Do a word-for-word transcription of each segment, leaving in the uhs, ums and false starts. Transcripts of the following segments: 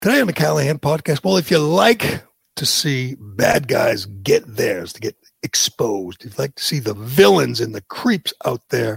Today on the Callahan podcast, well, if you like to see bad guys get theirs, to get exposed, if you like to see the villains and the creeps out there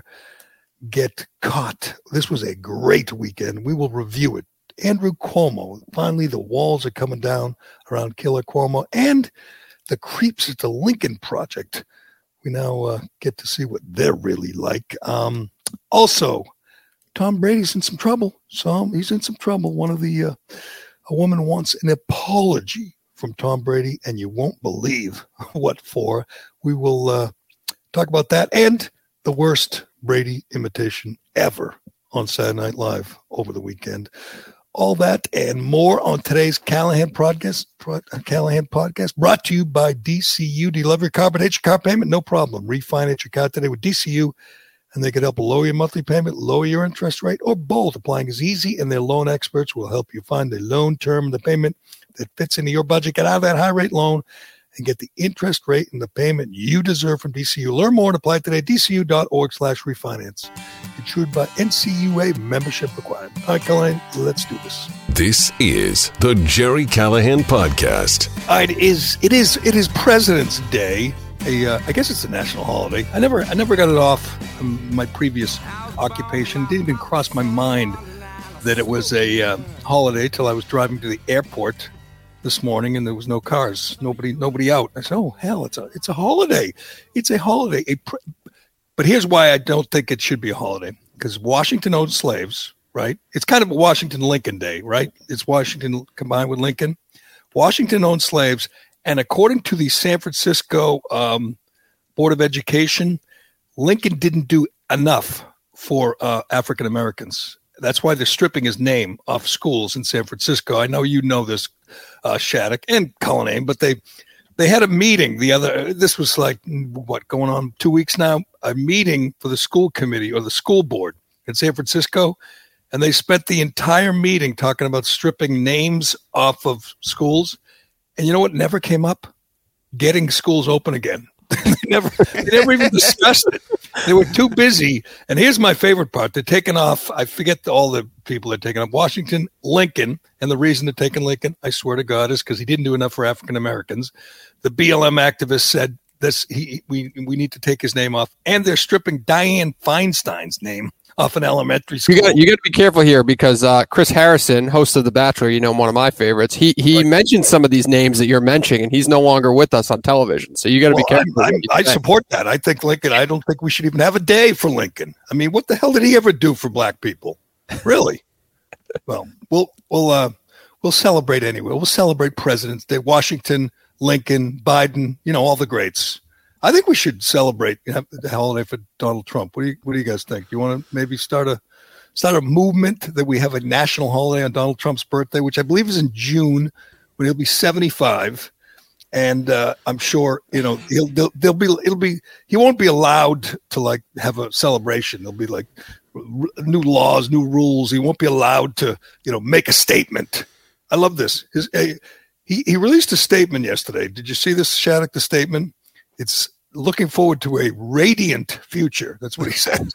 get caught, this was a great weekend. We will review it. Andrew Cuomo, finally the walls are coming down around Killer Cuomo, and the creeps at the Lincoln Project. We now uh, get to see what they're really like. Um, also, Tom Brady's in some trouble. So he's in some trouble. One of the... Uh, A woman wants an apology from Tom Brady, and you won't believe what for. We will uh, talk about that and the worst Brady imitation ever on Saturday Night Live over the weekend. All that and more on today's Callahan podcast, Callahan podcast brought to you by D C U. Do you love your car but hate your car payment? No problem. Refinance your car today with D C U. And they can help lower your monthly payment, lower your interest rate, or both. Applying is easy, and their loan experts will help you find a loan term and the payment that fits into your budget. Get out of that high-rate loan and get the interest rate and the payment you deserve from D C U. Learn more and apply today at dcu.org slash refinance. Insured by N C U A, membership required. All right, Callahan, let's do this. This is the Jerry Callahan Podcast. All right, it is, it is, it is President's Day. A, uh, I guess it's a national holiday. I never I never got it off um, my previous occupation. It didn't even cross my mind that it was a uh, holiday till I was driving to the airport this morning and there was no cars, nobody nobody out. I said, "Oh hell, it's a it's a holiday. It's a holiday." A pre- but here's why I don't think it should be a holiday, because Washington owned slaves, right? It's kind of a Washington Lincoln Day, right? It's Washington combined with Lincoln. Washington owned slaves. And according to the San Francisco um, Board of Education, Lincoln didn't do enough for uh, African Americans. That's why they're stripping his name off schools in San Francisco. I know you know this, uh, Shattuck and Cullinane, but they they had a meeting the other. This was like what going on two weeks now. A meeting for the school committee or the school board in San Francisco, and they spent the entire meeting talking about stripping names off of schools. And you know what never came up? Getting schools open again. they never they never even discussed it. They were too busy. And here's my favorite part. They're taking off, I forget all the people they're taking off, Washington, Lincoln. And the reason they're taking Lincoln, I swear to God, is because he didn't do enough for African Americans. The B L M activists said this he we we need to take his name off. And they're stripping Dianne Feinstein's name off an elementary school. You got you got to be careful here because uh, Chris Harrison, host of The Bachelor, you know, one of my favorites, he he right. mentioned some of these names that you're mentioning, and he's no longer with us on television. So you got to well, be careful. I'm, I'm, I support that. I think Lincoln. I don't think we should even have a day for Lincoln. I mean, what the hell did he ever do for black people? Really? well, we'll we'll uh, we'll celebrate anyway. We'll celebrate President's Day. Washington, Lincoln, Biden. You know, all the greats. I think we should celebrate you know, the holiday for Donald Trump. What do you What do you guys think? Do you want to maybe start a start a movement that we have a national holiday on Donald Trump's birthday, which I believe is in June, when he'll be seventy-five, and uh, I'm sure you know he'll there'll, there'll be it'll be he won't be allowed to like have a celebration. There'll be like r- new laws, new rules. He won't be allowed to you know make a statement. I love this. His, uh, he he released a statement yesterday. Did you see this, Shattuck? The statement. It's looking forward to a radiant future. That's what he said.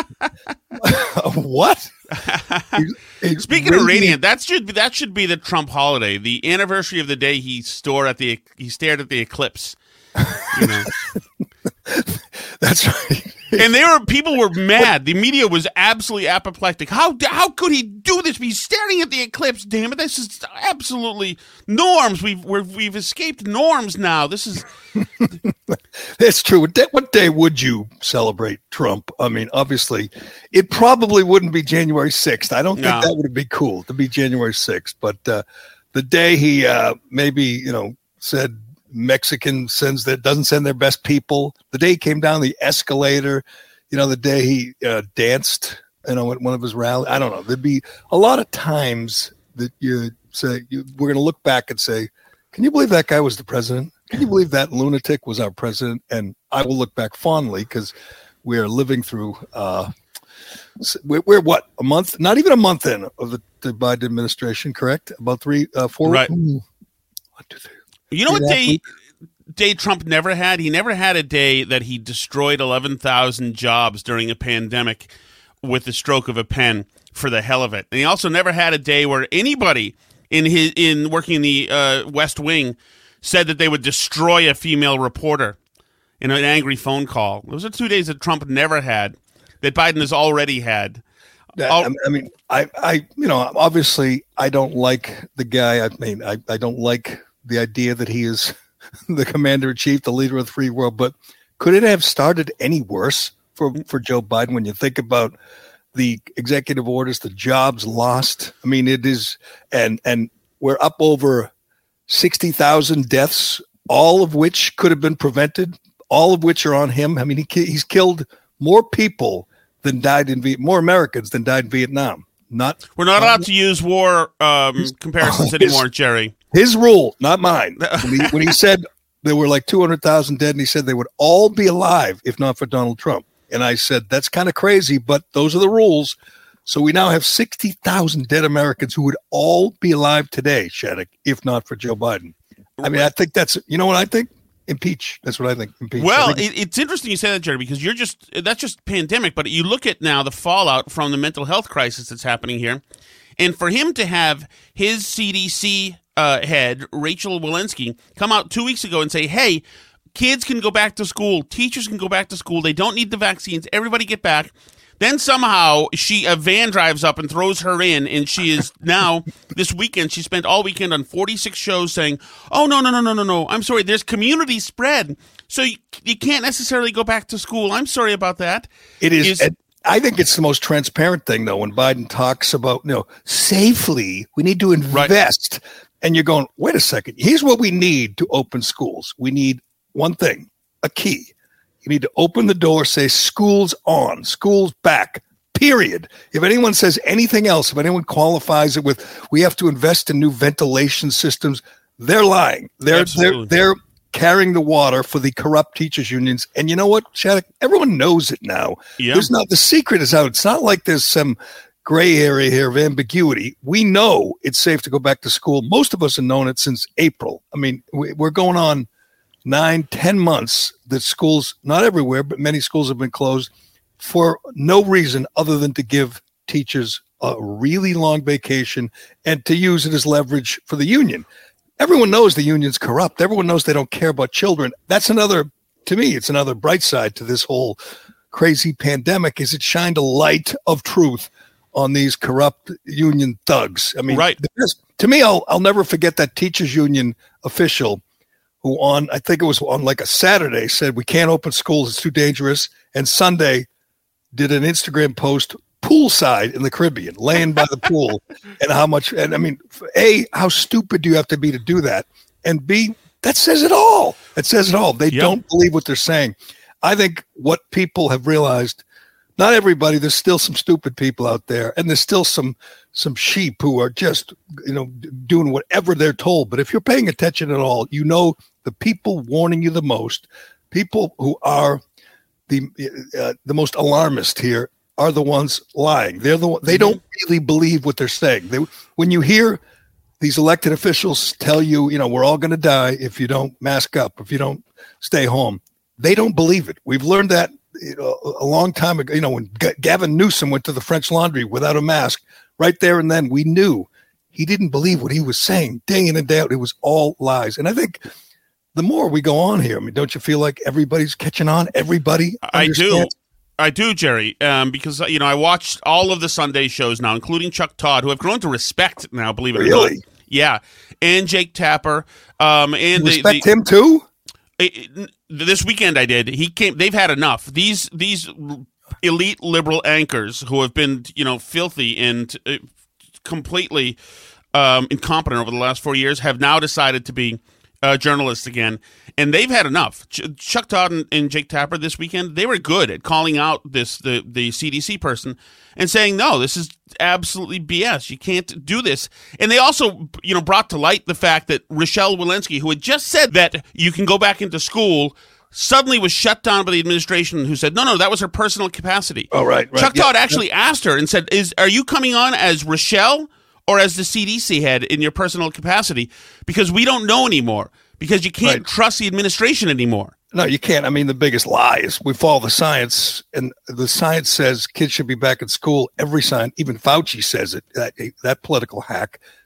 What? A Speaking radiant- of radiant, that should that should be the Trump holiday, the anniversary of the day he stared at the he stared at the eclipse. You know. That's right. And they were people were mad. The media was absolutely apoplectic. How how could he do this? He's staring at the eclipse. Damn it! This is absolutely norms. We've we're, we've escaped norms now. This is. That's true. What day, what day would you celebrate Trump? I mean, obviously, it probably wouldn't be January sixth. I don't think no. that would be cool to be January sixth. But uh, the day he uh, maybe you know said. Mexican sends that doesn't send their best people. The day he came down the escalator, you know, the day he uh, danced, you know, at one of his rallies. I don't know. There'd be a lot of times that you say you, we're going to look back and say, "Can you believe that guy was the president? Can you believe that lunatic was our president?" And I will look back fondly because we are living through. Uh, we're, we're what a month, not even a month in of the, the Biden administration. Correct? About three, uh, four. Right. Ooh, one, two, three. You know what day, day Trump never had? He never had a day that he destroyed eleven thousand jobs during a pandemic with the stroke of a pen for the hell of it. And he also never had a day where anybody in his in working in the uh, West Wing said that they would destroy a female reporter in an angry phone call. Those are two days that Trump never had, that Biden has already had. I, I mean, I, I, you know, obviously I don't like the guy. I mean, I, I don't like the idea that he is the commander in chief, the leader of the free world. But could it have started any worse for, for Joe Biden when you think about the executive orders, the jobs lost? I mean, it is, and and we're up over sixty thousand deaths, all of which could have been prevented, all of which are on him. I mean, he he's killed more people than died in Vietnam, more Americans than died in Vietnam. Not We're not allowed to use war um, comparisons oh, his, anymore, Jerry. His rule, not mine. When he, when he said there were like two hundred thousand dead, and he said they would all be alive if not for Donald Trump. And I said, that's kind of crazy, but those are the rules. So we now have sixty thousand dead Americans who would all be alive today, Shattuck, if not for Joe Biden. I mean, I think that's, you know what I think? Impeach. That's what I think. Impeach. Well, think it, it's interesting you say that, Jerry, because you're just that's just pandemic. But you look at now the fallout from the mental health crisis that's happening here, and for him to have his C D C uh, head Rachel Walensky come out two weeks ago and say, "Hey, kids can go back to school, teachers can go back to school. They don't need the vaccines. Everybody get back." Then somehow she a van drives up and throws her in, and she is now this weekend. She spent all weekend on forty-six shows saying, "Oh no no no no no no! I'm sorry. There's community spread, so you, you can't necessarily go back to school. I'm sorry about that." It is. is I think it's the most transparent thing, though, when Biden talks about, you know, safely. We need to invest, right. And you're going, wait a second. Here's what we need to open schools. We need one thing, a key. You need to open the door, say school's on, school's back, period. If anyone says anything else, if anyone qualifies it with we have to invest in new ventilation systems, they're lying. They're Absolutely. they're they're carrying the water for the corrupt teachers unions. And you know what, Shattuck? Everyone knows it now. Yeah. There's not the secret is out. It's not like there's some gray area here of ambiguity. We know it's safe to go back to school. Most of us have known it since April. I mean, we're going on nine, ten months that schools, not everywhere, but many schools have been closed for no reason other than to give teachers a really long vacation and to use it as leverage for the union. Everyone knows the union's corrupt. Everyone knows they don't care about children. That's another, to me, it's another bright side to this whole crazy pandemic is it shined a light of truth on these corrupt union thugs. I mean, right. Best, to me, I'll, I'll never forget that teachers union official who on, I think it was on like a Saturday, said we can't open schools, it's too dangerous. And Sunday did an Instagram post poolside in the Caribbean, laying by the pool, and how much, and I mean, A, how stupid do you have to be to do that? And B, that says it all. It says it all. They yep. don't believe what they're saying. I think what people have realized, not everybody, there's still some stupid people out there, and there's still some some sheep who are just, you know, doing whatever they're told. But if you're paying attention at all, you know the people warning you the most, people who are the uh, the most alarmist here are the ones lying. They're the they don't really believe what they're saying. They, when you hear these elected officials tell you, you know, we're all going to die if you don't mask up, if you don't stay home, they don't believe it. We've learned that you know, a long time ago. You know, when G- Gavin Newsom went to the French Laundry without a mask, right there and then we knew he didn't believe what he was saying day in and day out. It was all lies. And I think the more we go on here, I mean, don't you feel like everybody's catching on? Everybody I do. I do, Jerry, um, because, you know, I watched all of the Sunday shows now, including Chuck Todd, who I've grown to respect now, believe it really? or not. Yeah. And Jake Tapper. Um, and you respect the, the, him, too? It, it, this weekend I did. He came. They've had enough. These these elite liberal anchors who have been, you know, filthy and uh, completely um, incompetent over the last four years have now decided to be Uh, journalists again, and they've had enough. Ch- Chuck Todd and, and Jake Tapper this weekend, they were good at calling out this the, the C D C person and saying, no, this is absolutely B S. You can't do this. And they also, you know, brought to light the fact that Rochelle Walensky, who had just said that you can go back into school, suddenly was shut down by the administration, who said, no, no, that was her personal capacity. Oh, right, right. Chuck yeah, Todd actually yeah. asked her and said, "Is are you coming on as Rochelle or as the C D C head in your personal capacity? Because we don't know anymore. Because you can't right. trust the administration anymore." No, you can't. I mean, the biggest lie is we follow the science, and the science says kids should be back in school. Every science, even Fauci says it, that, that political hack.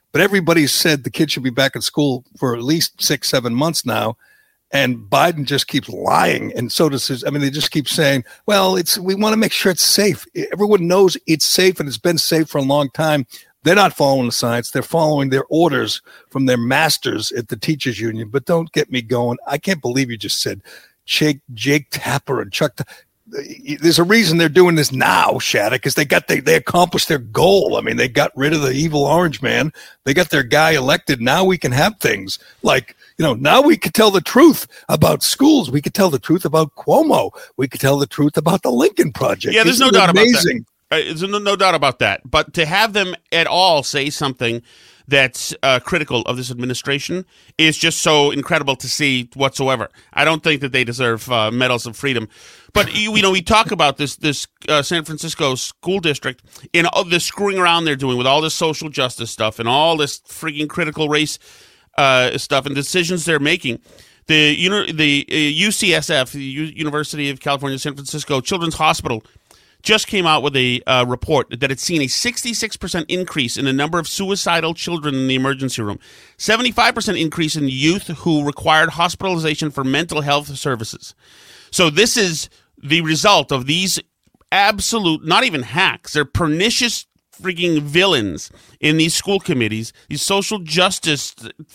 but everybody's said the kids should be back in school for at least six, seven months now. And Biden just keeps lying. And so does his, I mean, they just keep saying, well, it's, we want to make sure it's safe. Everyone knows it's safe and it's been safe for a long time. They're not following the science. They're following their orders from their masters at the teachers union. But don't get me going. I can't believe you just said Jake, Jake Tapper and Chuck. There's a reason they're doing this now, Shattuck, because they got they, they accomplished their goal. I mean, they got rid of the evil orange man. They got their guy elected. Now we can have things like, you know, now we could tell the truth about schools. We could tell the truth about Cuomo. We could tell the truth about the Lincoln Project. Yeah, there's Isn't no doubt amazing? about that. Uh, there's no, no doubt about that. But to have them at all say something that's uh, critical of this administration is just so incredible to see whatsoever. I don't think that they deserve uh, medals of freedom. But, you, you know, we talk about this this uh, San Francisco school district and all this screwing around they're doing with all this social justice stuff and all this freaking critical race Uh, stuff and decisions they're making. The you know the uh, U C S F, the U- University of California, San Francisco Children's Hospital, just came out with a uh, report that it's seen a sixty-six percent increase in the number of suicidal children in the emergency room, seventy-five percent increase in youth who required hospitalization for mental health services. So this is the result of these absolute, not even hacks, they're pernicious freaking villains in these school committees, these social justice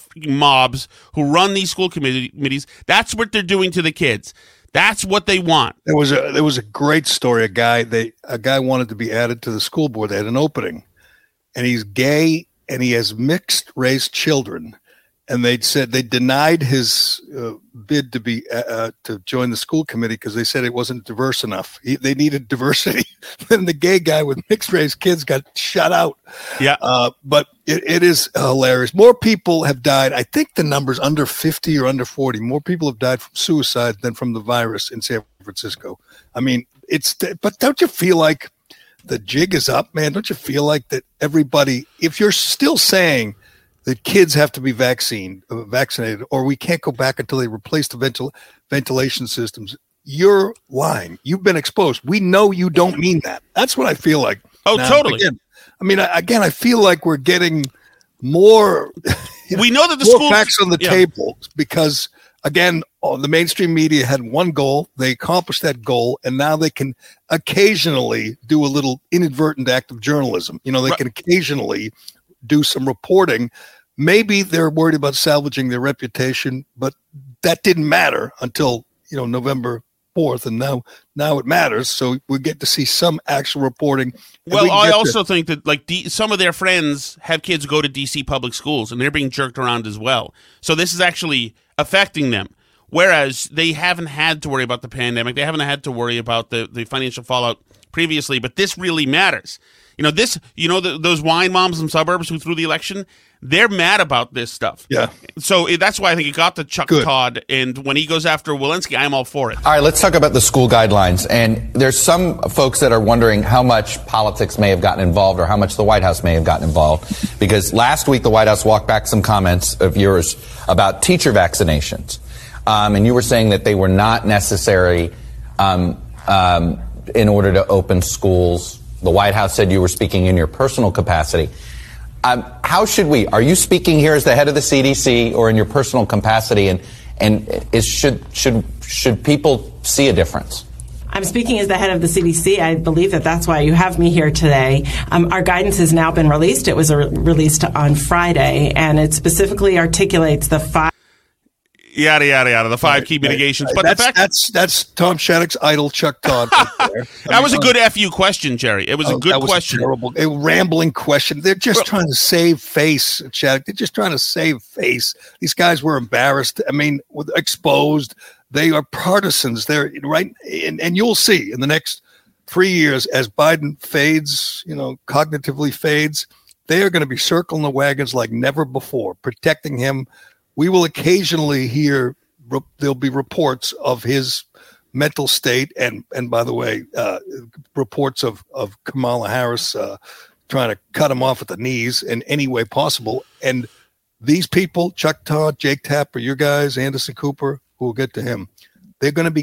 mobs who run these school committee- committees. That's what they're doing to the kids. That's what they want. There was a there was a great story. A guy they a guy wanted to be added to the school board. They had an opening, and he's gay and he has mixed race children. And they said they denied his uh, bid to be uh, to join the school committee because they said it wasn't diverse enough. He, they needed diversity. Then the gay guy with mixed race kids got shut out. Yeah, uh, but it, it is hilarious. More people have died. I think the number's under fifty or under forty. More people have died from suicide than from the virus in San Francisco. I mean, it's. But don't you feel like the jig is up, man? Don't you feel like that everybody? If you're still saying that kids have to be vaccine, uh, vaccinated, or we can't go back until they replace the ventil- ventilation systems, you're lying. You've been exposed. We know you don't mean that. That's what I feel like. Oh, now, totally. Again, I mean, I, again, I feel like we're getting more. You know, we know that the more schools, facts on the yeah. table because, again, oh, the mainstream media had one goal. They accomplished that goal, and now they can occasionally do a little inadvertent act of journalism. You know, they right. can occasionally do some reporting. Maybe they're worried about salvaging their reputation, but that didn't matter until, you know, November fourth, and now now it matters. So we get to see some actual reporting. Well, we I get also to- think that like D- some of their friends have kids go to D C public schools, and they're being jerked around as well. So this is actually affecting them. Whereas they haven't had to worry about the pandemic, they haven't had to worry about the, the financial fallout previously. But this really matters. You know, this, you know, the, those wine moms in suburbs who threw the election, they're mad about this stuff. Yeah. So it, that's why I think it got to Chuck Good. Todd. And when he goes after Walensky, I'm all for it. All right, let's talk about the school guidelines. And there's some folks that are wondering how much politics may have gotten involved or how much the White House may have gotten involved. Because last week, the White House walked back some comments of yours about teacher vaccinations. Um, and you were saying that they were not necessary um, um, in order to open schools. The White House said you were speaking in your personal capacity. Um, how should we? Are you speaking here as the head of the C D C or in your personal capacity? And and is should should should people see a difference? I'm speaking as the head of the C D C. I believe that that's why you have me here today. Um, our guidance has now been released. It was re- released on Friday, and it specifically articulates the five. Yada, yada, yada, the five Right, key right, mitigations. right. But that's, the fact that's that's Tom Shattuck's idol, Chuck Todd. Right there. that I was a mean, good F U question, Jerry. It was oh, a good that was question. A terrible, a rambling question. They're just Well- trying to save face, Shattuck. They're just trying to save face. These guys were embarrassed. I mean, with- exposed. They are partisans. They're right, and, and you'll see in the next three years as Biden fades, you know, cognitively fades. They are going to be circling the wagons like never before, protecting him. We will occasionally hear. There'll be reports of his mental state, and and by the way, uh, reports of of Kamala Harris uh, trying to cut him off at the knees in any way possible. And these people, Chuck Todd, Jake Tapper, your guys, Anderson Cooper, who will get to him, they're going to be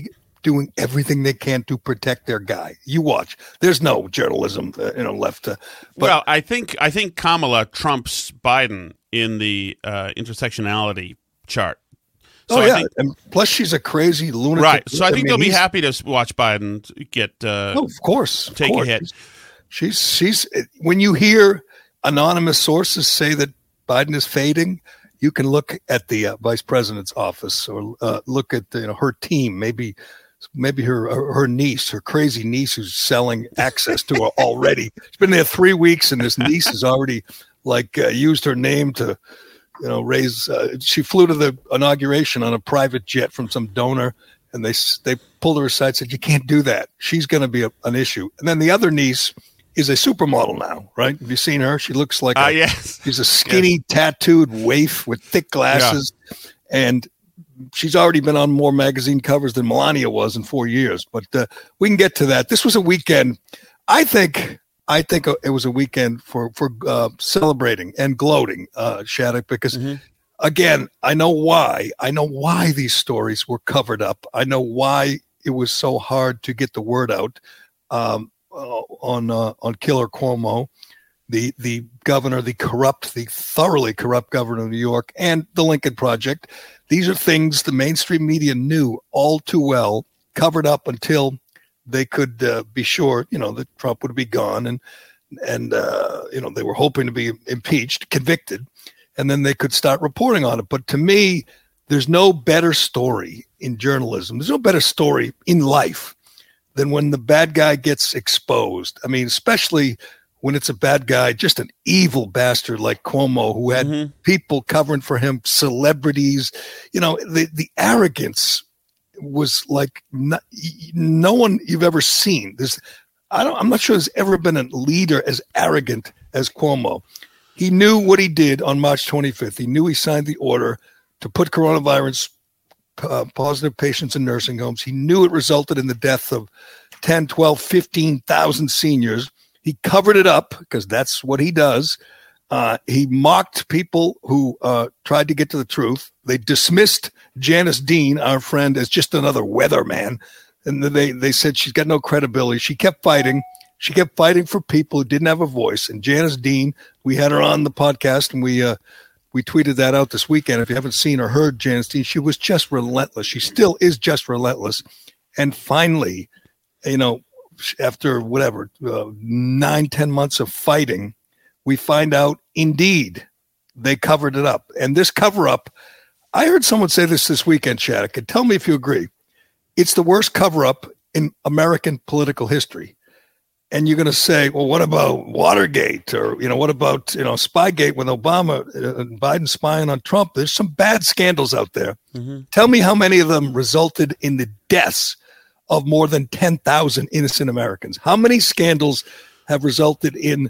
doing everything they can to protect their guy. You watch. There's no journalism, uh, you know, left. To, but, well, I think I think Kamala trumps Biden in the uh, intersectionality chart. So oh, I yeah. think, and plus, she's a crazy lunatic. right. So I think mean, they'll be he's- happy to watch Biden get uh, Oh, of course. of take course. a hit. She's, she's, when you hear anonymous sources say that Biden is fading, you can look at the uh, vice president's office or uh, look at you know her team, maybe maybe her her niece, her crazy niece who's selling access to her already. She's been there three weeks, and this niece has already like uh, used her name to you know raise. Uh, she flew to the inauguration on a private jet from some donor, and they they pulled her aside, said you can't do that. She's going to be a, an issue. And then the other niece is a supermodel now, right? Have you seen her? She looks like Ah, a, yes. she's a skinny, yes. tattooed waif with thick glasses. Yeah. And she's already been on more magazine covers than Melania was in four years. But uh, we can get to that. This was a weekend. I think I think it was a weekend for, for uh, celebrating and gloating, uh, Shattuck, because, mm-hmm. again, I know why. I know why these stories were covered up. I know why it was so hard to get the word out. Um, Uh, on uh, on Killer Cuomo, the the governor, the corrupt, the thoroughly corrupt governor of New York, and the Lincoln Project. These are things the mainstream media knew all too well, covered up until they could uh, be sure, you know, that Trump would be gone, and and uh, you know they were hoping to be impeached, convicted, and then they could start reporting on it. But to me, there's no better story in journalism. There's no better story in life than when the bad guy gets exposed. I mean, especially when it's a bad guy, just an evil bastard like Cuomo, who had mm-hmm. people covering for him, celebrities. You know, the, the arrogance was like not, no one you've ever seen. There's, I don't, I'm not sure there's ever been a leader as arrogant as Cuomo. He knew what he did on March twenty-fifth. He knew he signed the order to put coronavirus Uh, positive patients in nursing homes. He knew it resulted in the death of ten, twelve, fifteen thousand seniors. He covered it up because that's what he does. Uh, he mocked people who uh, tried to get to the truth. They dismissed Janice Dean, our friend, as just another weatherman. And they, they said she's got no credibility. She kept fighting. She kept fighting for people who didn't have a voice. And Janice Dean, we had her on the podcast, and we uh, We tweeted that out this weekend. If you haven't seen or heard Janice Dean, she was just relentless. She still is just relentless. And finally, you know, after whatever, uh, nine, ten months of fighting, we find out, indeed, they covered it up. And this cover-up, I heard someone say this this weekend, Shattuck, and tell me if you agree. It's the worst cover-up in American political history. And you're going to say, well, what about Watergate? Or, you know, what about, you know, Spygate with Obama and Biden spying on Trump? There's some bad scandals out there. Mm-hmm. Tell me how many of them resulted in the deaths of more than ten thousand innocent Americans. How many scandals have resulted in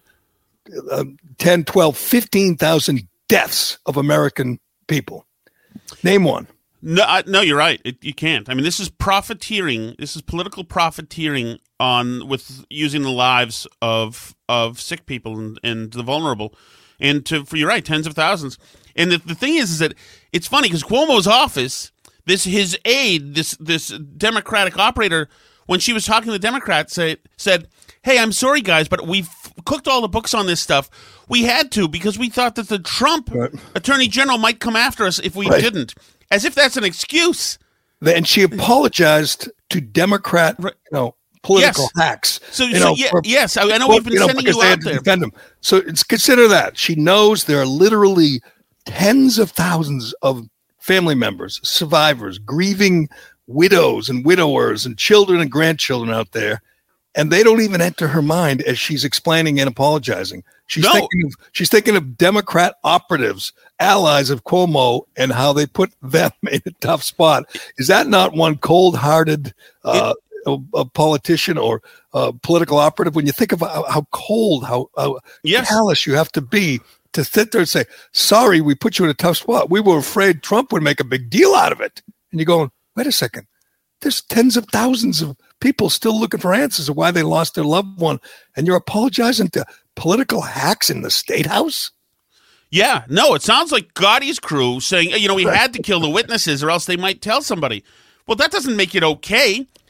uh, ten, twelve, fifteen thousand deaths of American people? Name one. No, I, no, you're right. It, you can't. I mean, this is profiteering. This is political profiteering on with using the lives of of sick people and, and the vulnerable, and to for you're right, tens of thousands. And the, the thing is, is that it's funny because Cuomo's office, this his aide, this this Democratic operator, when she was talking to the Democrats, say, said, "Hey, I'm sorry, guys, but we've cooked all the books on this stuff. We had to because we thought that the Trump right. Attorney General might come after us if we right. didn't." As if that's an excuse. And she apologized to Democrat, you know, political yes. hacks. So, you so know, yeah, for, yes, I, I know for, we've been you know, sending you out there. Defend them. So it's, consider that. She knows there are literally tens of thousands of family members, survivors, grieving widows and widowers and children and grandchildren out there. And they don't even enter her mind as she's explaining and apologizing. She's no. thinking of, she's thinking of Democrat operatives, allies of Cuomo, and how they put them in a tough spot. Is that not one cold-hearted uh, it, a, a politician or a political operative? When you think of how, how cold, how, how yes. callous you have to be to sit there and say, sorry, we put you in a tough spot. We were afraid Trump would make a big deal out of it. And you're going, wait a second. There's tens of thousands of people still looking for answers of why they lost their loved one, and you're apologizing to political hacks in the State House? Yeah, no, it sounds like Gotti's crew saying, you know, we had to kill the witnesses or else they might tell somebody. Well, that doesn't make it okay.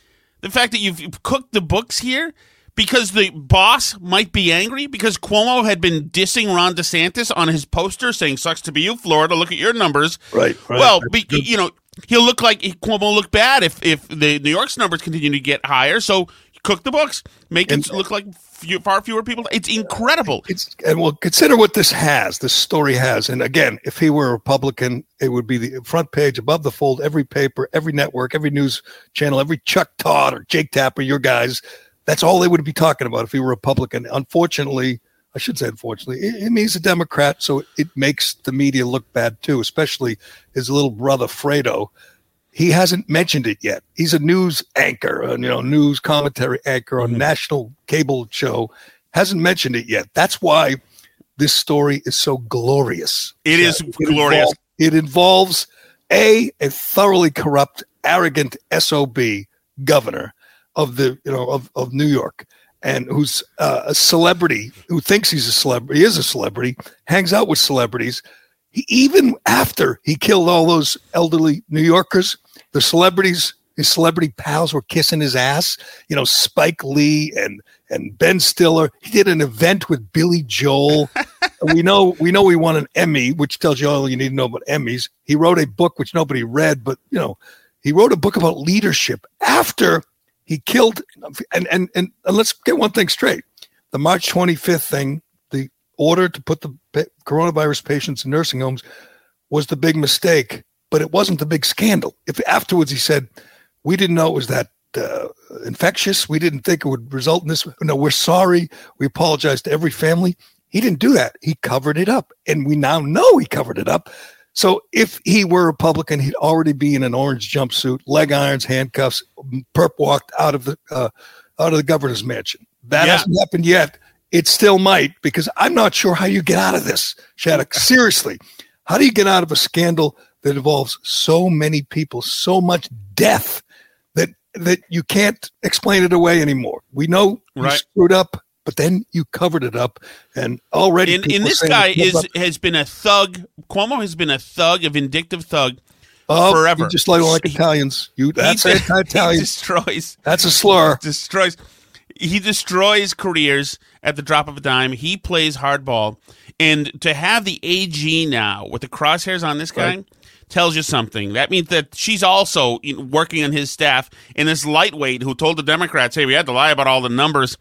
the fact that you've cooked the books here because the boss might be angry because Cuomo had been dissing Ron DeSantis on his poster saying, sucks to be you, Florida, look at your numbers. Right, right. Well, be, you know, he'll look like Cuomo will look bad if, if the New York's numbers continue to get higher. So cook the books, make and, it look like few, far fewer people. It's incredible. It's and well, consider what this has, this story has. And again, if he were a Republican, it would be the front page, above the fold, every paper, every network, every news channel, every Chuck Todd or Jake Tapper, your guys. That's all they would be talking about if he were a Republican. Unfortunately, I should say unfortunately, it, it means a Democrat, so it makes the media look bad too, especially his little brother Fredo. He hasn't mentioned it yet. He's a news anchor, a, you know, news commentary anchor on a national cable show. Hasn't mentioned it yet. That's why this story is so glorious. It is it glorious. Involves, it involves a a thoroughly corrupt, arrogant S O B governor of the you know of, of New York, and who's uh, a celebrity who thinks he's a celebrity, he is a celebrity, hangs out with celebrities. He, even after he killed all those elderly New Yorkers, the celebrities, his celebrity pals were kissing his ass. You know, Spike Lee and and Ben Stiller. He did an event with Billy Joel. we know we know he won an Emmy, which tells you all you need to know about Emmys. He wrote a book which nobody read, but you know, he wrote a book about leadership after he killed. And and and, and let's get one thing straight: the March twenty-fifth thing, the order to put the coronavirus patients in nursing homes, was the big mistake. But it wasn't the big scandal. If afterwards he said, we didn't know it was that uh, infectious. We didn't think it would result in this. No, we're sorry. We apologize to every family. He didn't do that. He covered it up. And we now know he covered it up. So if he were a Republican, he'd already be in an orange jumpsuit, leg irons, handcuffs, perp walked out of the uh, out of the governor's mansion. That yeah. hasn't happened yet. It still might, because I'm not sure how you get out of this, Shattuck. Seriously, how do you get out of a scandal that involves so many people, so much death that that you can't explain it away anymore? We know you right. screwed up, but then you covered it up, and already. And, and this guy is up. has been a thug. Cuomo has been a thug, a vindictive thug, oh, forever. Just like like Italians, you that's he, anti-Italian. He destroys. That's a slur. Destroys. He destroys careers at the drop of a dime. He plays hardball, and to have the A G now with the crosshairs on this guy. Right. Tells you something. That means that she's also working on his staff, and this lightweight who told the Democrats, hey, we had to lie about all the numbers.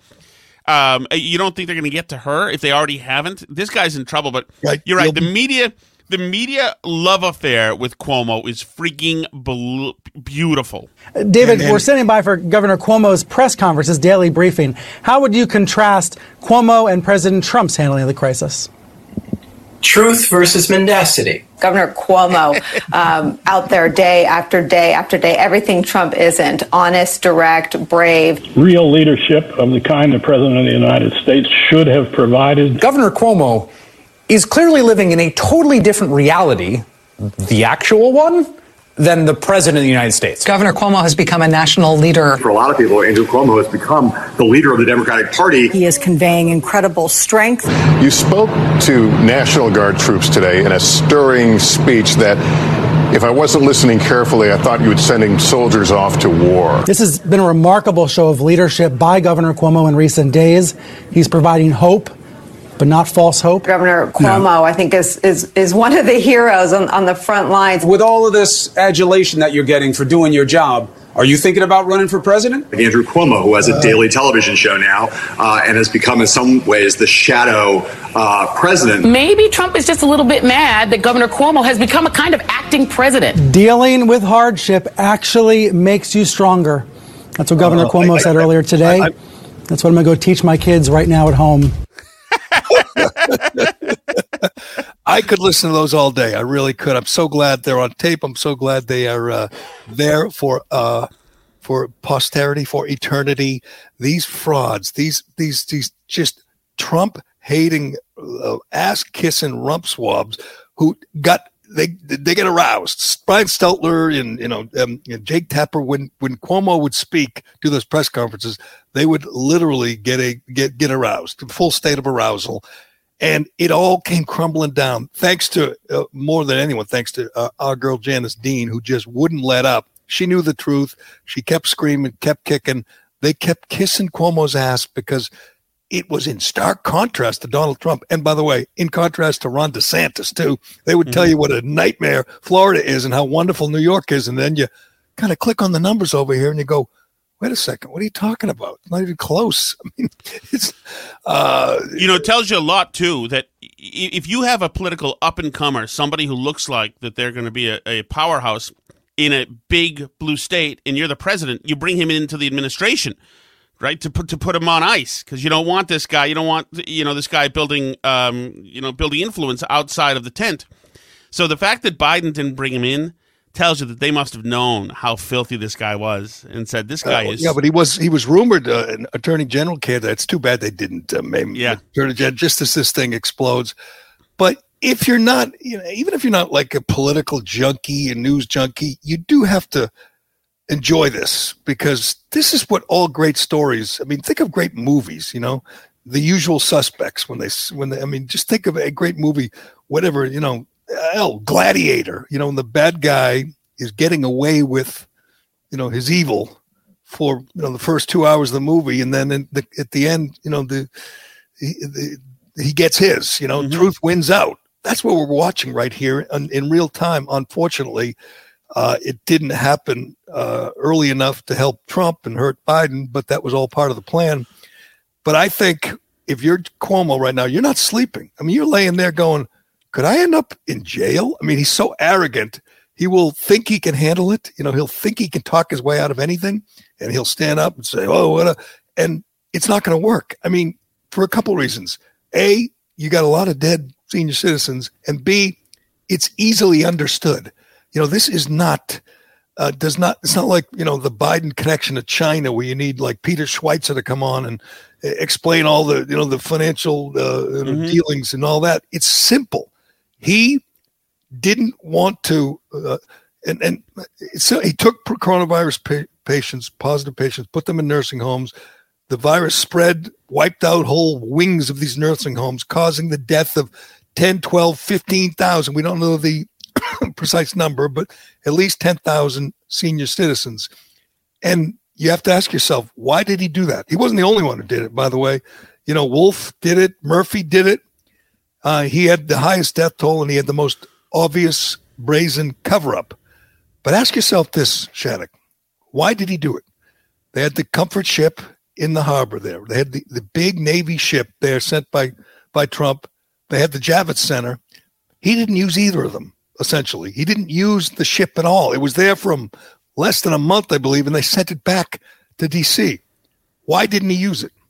Um, you don't think they're going to get to her if they already haven't? This guy's in trouble, but right. you're right. The media the media love affair with Cuomo is freaking be- beautiful. David, and, we're standing by for Governor Cuomo's press conference, his daily briefing. How would you contrast Cuomo and President Trump's handling of the crisis? Truth versus mendacity. Governor Cuomo um, out there day after day after day, everything Trump isn't. Honest, direct, brave. Real leadership of the kind the President of the United States should have provided. Governor Cuomo is clearly living in a totally different reality, the actual one, than the President of the United States. Governor Cuomo has become a national leader. For a lot of people, Andrew Cuomo has become the leader of the Democratic Party. He is conveying incredible strength. You spoke to National Guard troops today in a stirring speech that, if I wasn't listening carefully, I thought you were sending soldiers off to war. This has been a remarkable show of leadership by Governor Cuomo in recent days. He's providing hope, but not false hope. Governor Cuomo, no. I think, is, is is one of the heroes on, on the front lines. With all of this adulation that you're getting for doing your job, are you thinking about running for president? Andrew Cuomo, who has a daily television show now uh, and has become in some ways the shadow uh, president. Maybe Trump is just a little bit mad that Governor Cuomo has become a kind of acting president. Dealing with hardship actually makes you stronger. That's what Governor uh, Cuomo I, I, said I, earlier today. I, I, That's what I'm going to go teach my kids right now at home. I could listen to those all day. I really could. I'm so glad they're on tape. I'm so glad they are uh, there for uh, for posterity, for eternity. These frauds, these these these just Trump hating, uh, ass kissing rump swabs who got they they get aroused. Brian Stelter and you know um, and Jake Tapper, when when Cuomo would speak to those press conferences, they would literally get a get get aroused, full state of arousal. And it all came crumbling down, thanks to, uh, more than anyone, thanks to uh, our girl Janice Dean, who just wouldn't let up. She knew the truth. She kept screaming, kept kicking. They kept kissing Cuomo's ass because it was in stark contrast to Donald Trump. And by the way, in contrast to Ron DeSantis, too. They would tell you what a nightmare Florida is and how wonderful New York is. And then you kind of click on the numbers over here and you go, wait a second, what are you talking about? It's not even close. I mean, it's, uh, you know, it tells you a lot, too, that if you have a political up-and-comer, somebody who looks like that they're going to be a, a powerhouse in a big blue state, and you're the president, you bring him into the administration, right, to put to put him on ice, because you don't want this guy, you don't want, you know, this guy building, um, you know, building influence outside of the tent. So the fact that Biden didn't bring him in tells you that they must have known how filthy this guy was and said, this guy uh, is... Yeah, but he was he was rumored uh, an attorney general candidate. It's too bad they didn't uh, maybe yeah. attorney general, just as this thing explodes. But if you're not, you know, even if you're not like a political junkie, a news junkie, you do have to enjoy this, because this is what all great stories, I mean, think of great movies, you know, The Usual Suspects, when they, when they, I mean, just think of a great movie, whatever, you know, hell, Gladiator, you know, and the bad guy is getting away with, you know, his evil for, you know, the first two hours of the movie. And then in the, at the end, you know, the, he, the, he gets his, you know, mm-hmm. truth wins out. That's what we're watching right here in, in real time. Unfortunately, uh, it didn't happen uh, early enough to help Trump and hurt Biden, but that was all part of the plan. But I think if you're Cuomo right now, you're not sleeping. I mean, you're laying there going, could I end up in jail? I mean, he's so arrogant. He will think he can handle it. You know, he'll think he can talk his way out of anything, and he'll stand up and say, oh, what a, and it's not going to work. I mean, for a couple reasons. A, you got a lot of dead senior citizens, and B, it's easily understood. You know, this is not, uh, does not, it's not like, you know, the Biden connection to China where you need like Peter Schweizer to come on and explain all the, you know, the financial uh, mm-hmm. dealings and all that. It's simple. He didn't want to, uh, and, and so he took coronavirus pa- patients, positive patients, put them in nursing homes. The virus spread, wiped out whole wings of these nursing homes, causing the death of ten, twelve, fifteen thousand. We don't know the precise number, but at least ten thousand senior citizens. And you have to ask yourself, why did he do that? He wasn't the only one who did it, by the way. You know, Wolf did it. Murphy did it. Uh, he had the highest death toll, and he had the most obvious brazen cover-up. But ask yourself this, Shattuck. Why did he do it? They had the comfort ship in the harbor there. They had the, the big Navy ship there sent by, by Trump. They had the Javits Center. He didn't use either of them, essentially. He didn't use the ship at all. It was there from less than a month, I believe, and they sent it back to D C. Why didn't he use it?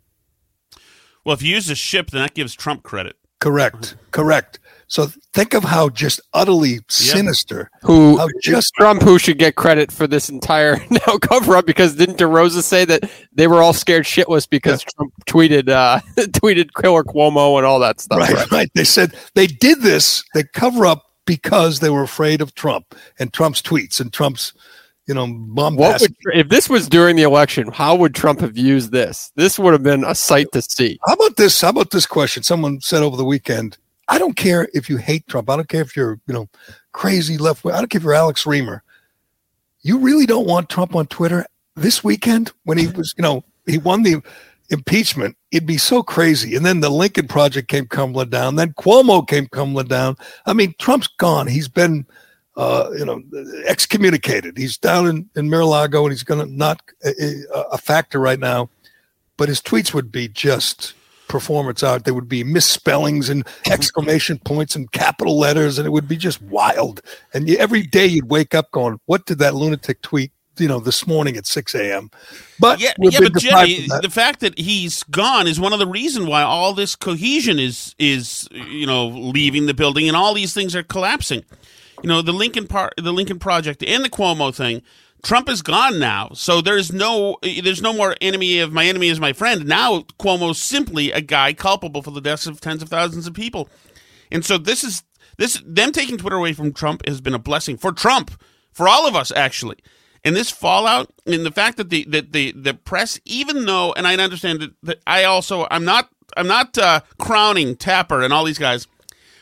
Well, if you use a ship, then that gives Trump credit. Correct. Correct. So think of how just utterly yep. sinister. Who how just Trump, who should get credit for this entire now cover up, because didn't DeRosa say that they were all scared shitless because yeah. Trump tweeted uh, tweeted Killer Cuomo and all that stuff. Right, right, right. They said they did this, they cover up because they were afraid of Trump and Trump's tweets and Trump's, you know, bombastic. What would, if this was during the election, how would Trump have used this? This would have been a sight to see. How about this? How about this question? Someone said over the weekend, I don't care if you hate Trump. I don't care if you're, you know, crazy left wing. I don't care if you're Alex Reamer. You really don't want Trump on Twitter this weekend when he was, you know, he won the impeachment. It'd be so crazy. And then the Lincoln Project came crumbling down. Then Cuomo came crumbling down. I mean, Trump's gone. He's been, uh, you know, excommunicated. He's down in, in Mar-a-Lago, and he's going to not a, a factor right now. But his tweets would be just performance art. There would be misspellings and exclamation points and capital letters, and it would be just wild. And you, every day you'd wake up going, what did that lunatic tweet, you know, this morning at six a.m. But yeah, yeah but Jerry, the fact that he's gone is one of the reasons why all this cohesion is, is you know, leaving the building, and all these things are collapsing. You know, the Lincoln part, the Lincoln Project, and the Cuomo thing. Trump is gone now, so there's no there's no more enemy of my enemy is my friend. Now Cuomo's simply a guy culpable for the deaths of tens of thousands of people, and so this is this them taking Twitter away from Trump has been a blessing for Trump, for all of us actually. And this fallout, and the fact that the that the the press, even though, and I understand that, that I also I'm not I'm not uh, crowning Tapper and all these guys,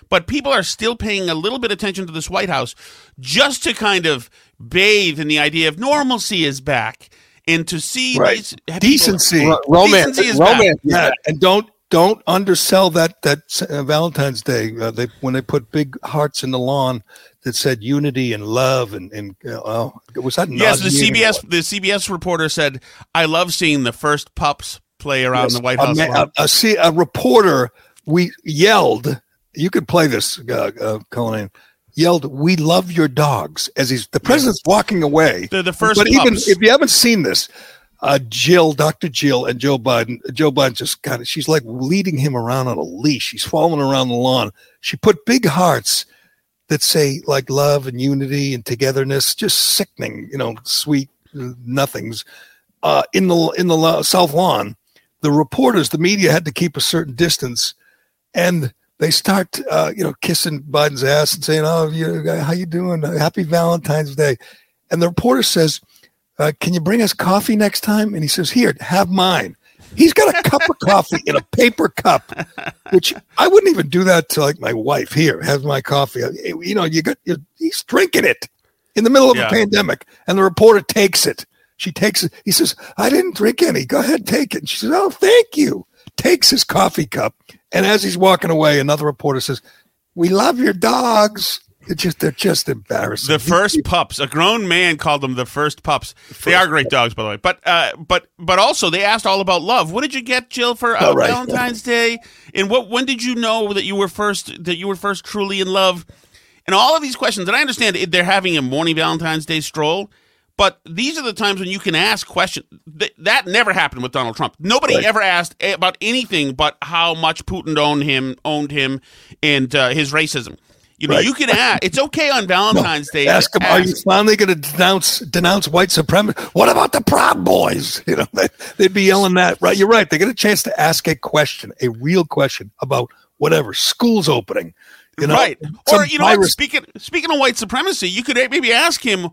but people are still paying a little bit of attention to this White House just to kind of bathe in the idea of normalcy is back and to see right. these decency, people, romance, decency is romance, back. yeah. And don't don't undersell that that uh, Valentine's Day. Uh, they when they put big hearts in the lawn that said unity and love and and uh, oh, was that yes, the C B S the C B S reporter said, "I love seeing the first pups play around yes, the White House." A, lawn. a, a, see, a reporter we yelled. You could play this, uh, uh, Colin. Yelled, "We love your dogs!" As he's the president's walking away. The, the first, but pups. even if you haven't seen this, uh, Jill, Doctor Jill, and Joe Biden, Joe Biden just kind of she's like leading him around on a leash. She's following around the lawn. She put big hearts that say like love and unity and togetherness, just sickening, you know, sweet nothings uh, in the in the la- South Lawn. The reporters, the media had to keep a certain distance, and they start, uh, you know, kissing Biden's ass and saying, "Oh, you, how you doing? Happy Valentine's Day." And the reporter says, uh, "Can you bring us coffee next time?" And he says, "Here, have mine." He's got a cup of coffee in a paper cup, which I wouldn't even do that to like my wife. Here, have my coffee. You know, you got you're, he's drinking it in the middle of yeah. a pandemic, and the reporter takes it. She takes it. He says, "I didn't drink any. Go ahead, take it." And she says, "Oh, thank you." Takes his coffee cup. And as he's walking away, another reporter says, "We love your dogs." They're just, they're just embarrassing. The first pups. A grown man called them the first pups. The first they are great dogs, by the way. But uh, but but also they asked all about love. What did you get, Jill, for uh, oh, right. Valentine's Day? And what when did you know that you were first that you were first truly in love? And all of these questions. And I understand they're having a morning Valentine's Day stroll. But these are the times when you can ask questions. Th- that never happened with Donald Trump. Nobody right. ever asked about anything but how much Putin owned him, owned him, and uh, his racism. You know, right. you can ask. It's okay on Valentine's no, Day. Ask him, ask. are you finally going to denounce denounce white supremacy? What about the Proud Boys? You know, they, they'd be yelling that. Right? You're right. They get a chance to ask a question, a real question about whatever school's opening. You know, right? Or you know, what, speaking speaking of white supremacy, you could maybe ask him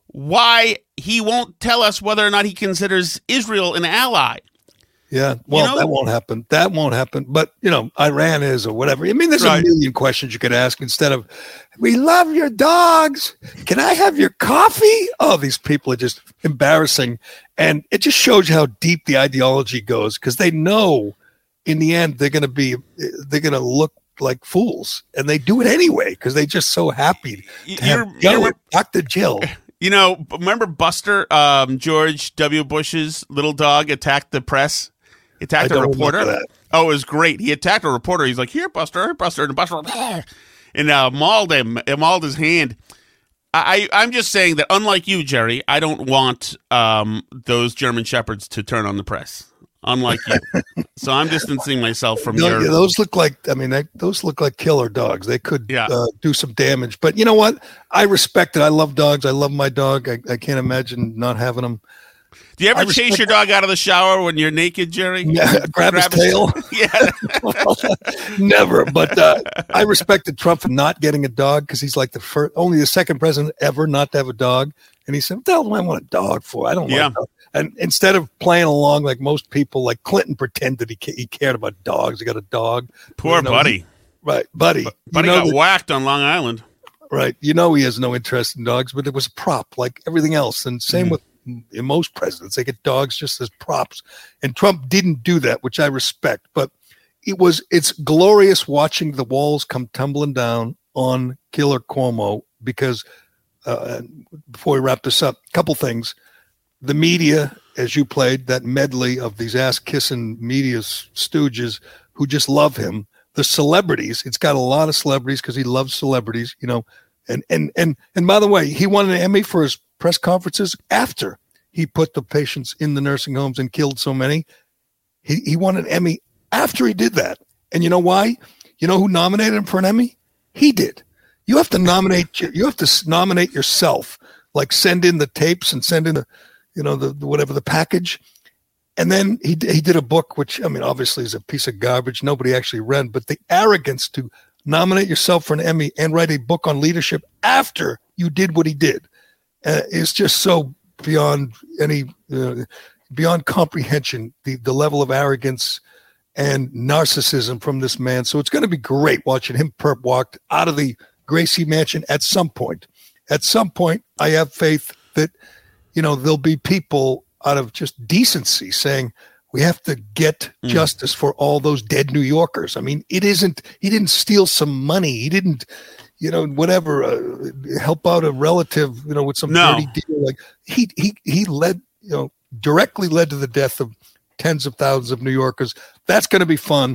why he won't tell us whether or not he considers Israel an ally. Yeah, well, you know? that won't happen. That won't happen. But, you know, Iran is or whatever. I mean, there's right. a million questions you could ask instead of, "We love your dogs. Can I have your coffee?" Oh, these people are just embarrassing. And it just shows you how deep the ideology goes because they know in the end they're going to be, they're going to look like fools. And they do it anyway because they're just so happy to have you're, Doctor Jill. You know, remember Buster, um, George W. Bush's little dog attacked the press? He attacked I a don't reporter. Oh, it was great. He attacked a reporter. He's like, "Here, Buster, here, Buster." And Buster, and uh, mauled him, mauled his hand. I, I'm just saying that unlike you, Jerry, I don't want um, those German Shepherds to turn on the press. Unlike you. So I'm distancing myself from no, your... Yeah, those look like, I mean, they, those look like killer dogs. They could yeah. uh, do some damage. But you know what? I respect it. I love dogs. I love my dog. I, I can't imagine not having them. Do you ever I chase your dog out of the shower when you're naked, Jerry? Yeah, grab, grab his, his tail? Yeah. Well, never. But uh, I respected Trump for not getting a dog because he's like the first, only the second president ever not to have a dog. And he said, "What the hell do I want a dog for? I don't yeah. want a dog." And instead of playing along like most people, like Clinton pretended he he cared about dogs. He got a dog. Poor you know, Buddy. He, right, Buddy. B- Buddy you know got that, whacked on Long Island. Right. You know he has no interest in dogs, but it was a prop like everything else. And same mm. with in most presidents. They get dogs just as props. And Trump didn't do that, which I respect. But it was it's glorious watching the walls come tumbling down on Killer Cuomo because uh, before we wrap this up, a couple things. The media, as you played, that medley of these ass-kissing media stooges who just love him. The celebrities, it's got a lot of celebrities because he loves celebrities, you know. And and and and by the way, he won an Emmy for his press conferences after he put the patients in the nursing homes and killed so many. He he won an Emmy after he did that. And you know why? You know who nominated him for an Emmy? He did. You have to nominate you have to nominate yourself. Like send in the tapes and send in the you know, the, the whatever the package. And then he he did a book, which, I mean, obviously is a piece of garbage. Nobody actually read, but the arrogance to nominate yourself for an Emmy and write a book on leadership after you did what he did uh, is just so beyond any, uh, beyond comprehension, the, the level of arrogance and narcissism from this man. So it's going to be great watching him perp walked out of the Gracie Mansion at some point. At some point, I have faith that, you know, there'll be people out of just decency saying, we have to get mm. justice for all those dead New Yorkers. I mean, it isn't, he didn't steal some money. He didn't, you know, whatever, uh, help out a relative, you know, with some no. dirty deal. Like he, he, he led, you know, directly led to the death of tens of thousands of New Yorkers. That's going to be fun.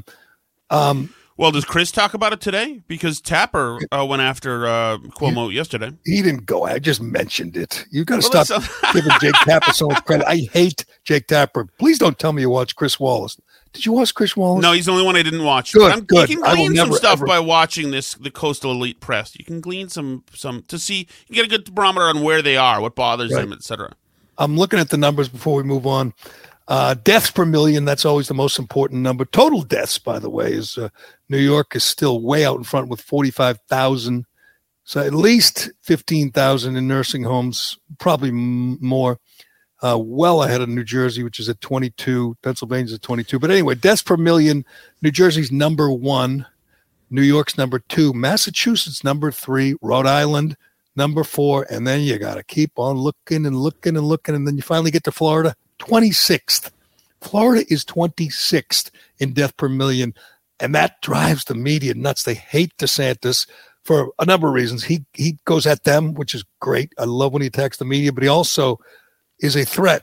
Um, well, does Chris talk about it today? Because Tapper uh, went after uh, Cuomo he, yesterday. He didn't go. I just mentioned it. You got to well, stop a- giving Jake Tapper so much credit. I hate Jake Tapper. Please don't tell me you watch Chris Wallace. Did you watch Chris Wallace? No, he's the only one I didn't watch. Good, I'm, good. You can I glean will some never, stuff ever. by watching this, the Coastal Elite Press. You can glean some, some to see, you get a good barometer on where they are, what bothers right. them, et cetera. I'm looking at the numbers before we move on. Uh, deaths per million, that's always the most important number. Total deaths, by the way, is uh, New York is still way out in front with forty-five thousand. So at least fifteen thousand in nursing homes, probably m- more. Uh, well ahead of New Jersey, which is at twenty-two. Pennsylvania's at twenty-two. But anyway, deaths per million, New Jersey's number one. New York's number two. Massachusetts number three. Rhode Island number four. And then you got to keep on looking and looking and looking. And then you finally get to Florida. twenty-sixth. Florida is twenty-sixth in death per million, and that drives the media nuts. They hate DeSantis for a number of reasons. He he goes at them, which is great. I love when he attacks the media, but he also is a threat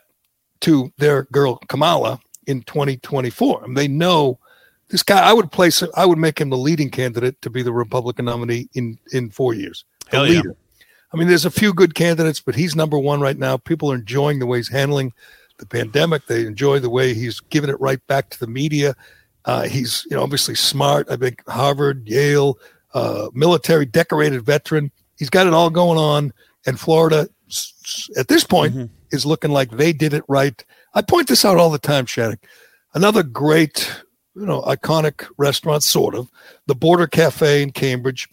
to their girl Kamala in twenty twenty-four. I mean, they know this guy. I would place I would make him the leading candidate to be the Republican nominee in in four years. The Hell leader. Yeah. I mean, there's a few good candidates, but he's number one right now. People are enjoying the way he's handling the pandemic. They enjoy the way he's giving it right back to the media. Uh, he's, you know, obviously smart. I think Harvard, Yale, uh, military decorated veteran. He's got it all going on. And Florida, at this point, mm-hmm. is looking like they did it right. I point this out all the time, Shattuck. Another great, you know, iconic restaurant, sort of, the Border Cafe in Cambridge,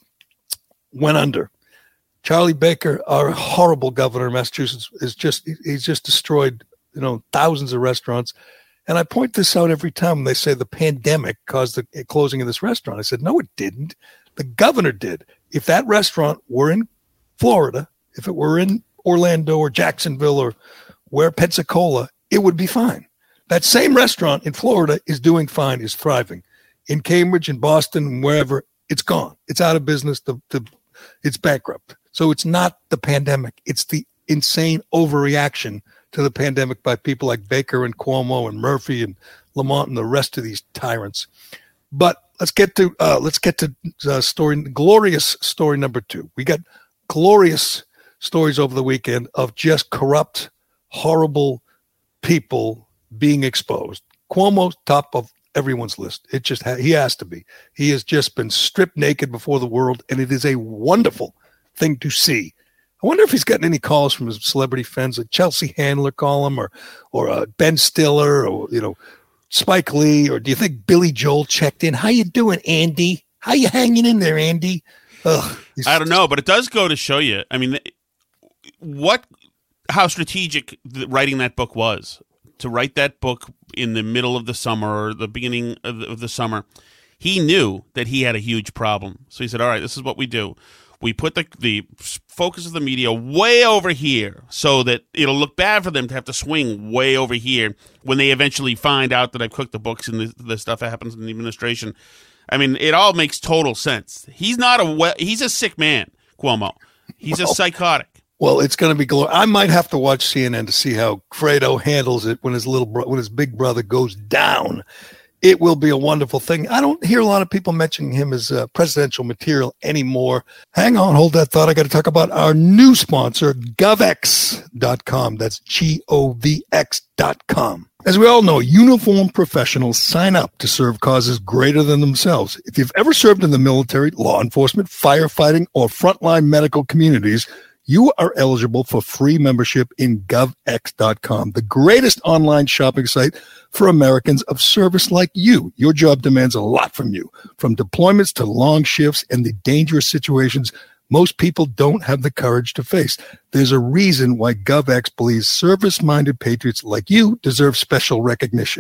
went under. Charlie Baker, our horrible governor of Massachusetts, is just, he's just destroyed, you know, thousands of restaurants. And I point this out every time when they say the pandemic caused the closing of this restaurant. I said, no, it didn't. The governor did. If that restaurant were in Florida, if it were in Orlando or Jacksonville or where Pensacola, it would be fine. That same restaurant in Florida is doing fine, is thriving. In Cambridge, in Boston, wherever, it's gone. It's out of business. The, the, it's bankrupt. So it's not the pandemic. It's the insane overreaction to the pandemic by people like Baker and Cuomo and Murphy and Lamont and the rest of these tyrants. But let's get to uh, let's get to uh, story glorious story number two. We got glorious stories over the weekend of just corrupt, horrible people being exposed. Cuomo's top of everyone's list. It just ha- he has to be. He has just been stripped naked before the world, and it is a wonderful thing to see. I wonder if he's gotten any calls from his celebrity friends, like Chelsea Handler call him, or or uh, Ben Stiller, or you know Spike Lee, or do you think Billy Joel checked in? How you doing, Andy? How you hanging in there, Andy? Ugh, I don't know, but it does go to show you. I mean, what how strategic the, writing that book was. To write that book in the middle of the summer or the beginning of the, of the summer, he knew that he had a huge problem. So he said, all right, this is what we do. We put the, the focus of the media way over here so that it'll look bad for them to have to swing way over here when they eventually find out that I've cooked the books and the, the stuff that happens in the administration. I mean, it all makes total sense. He's not a well, he's a sick man, Cuomo. He's well, a psychotic. Well, it's going to be glorious. I might have to watch C N N to see how Fredo handles it when his little bro- when his big brother goes down. It will be a wonderful thing. I don't hear a lot of people mentioning him as uh, presidential material anymore. Hang on, hold that thought. I got to talk about our new sponsor, Govex dot com. That's G O V X dot com. As we all know, uniformed professionals sign up to serve causes greater than themselves. If you've ever served in the military, law enforcement, firefighting, or frontline medical communities, you are eligible for free membership in Govex dot com, the greatest online shopping site for Americans of service like you. Your job demands a lot from you, from deployments to long shifts and the dangerous situations most people don't have the courage to face. There's a reason why GovX believes service-minded patriots like you deserve special recognition.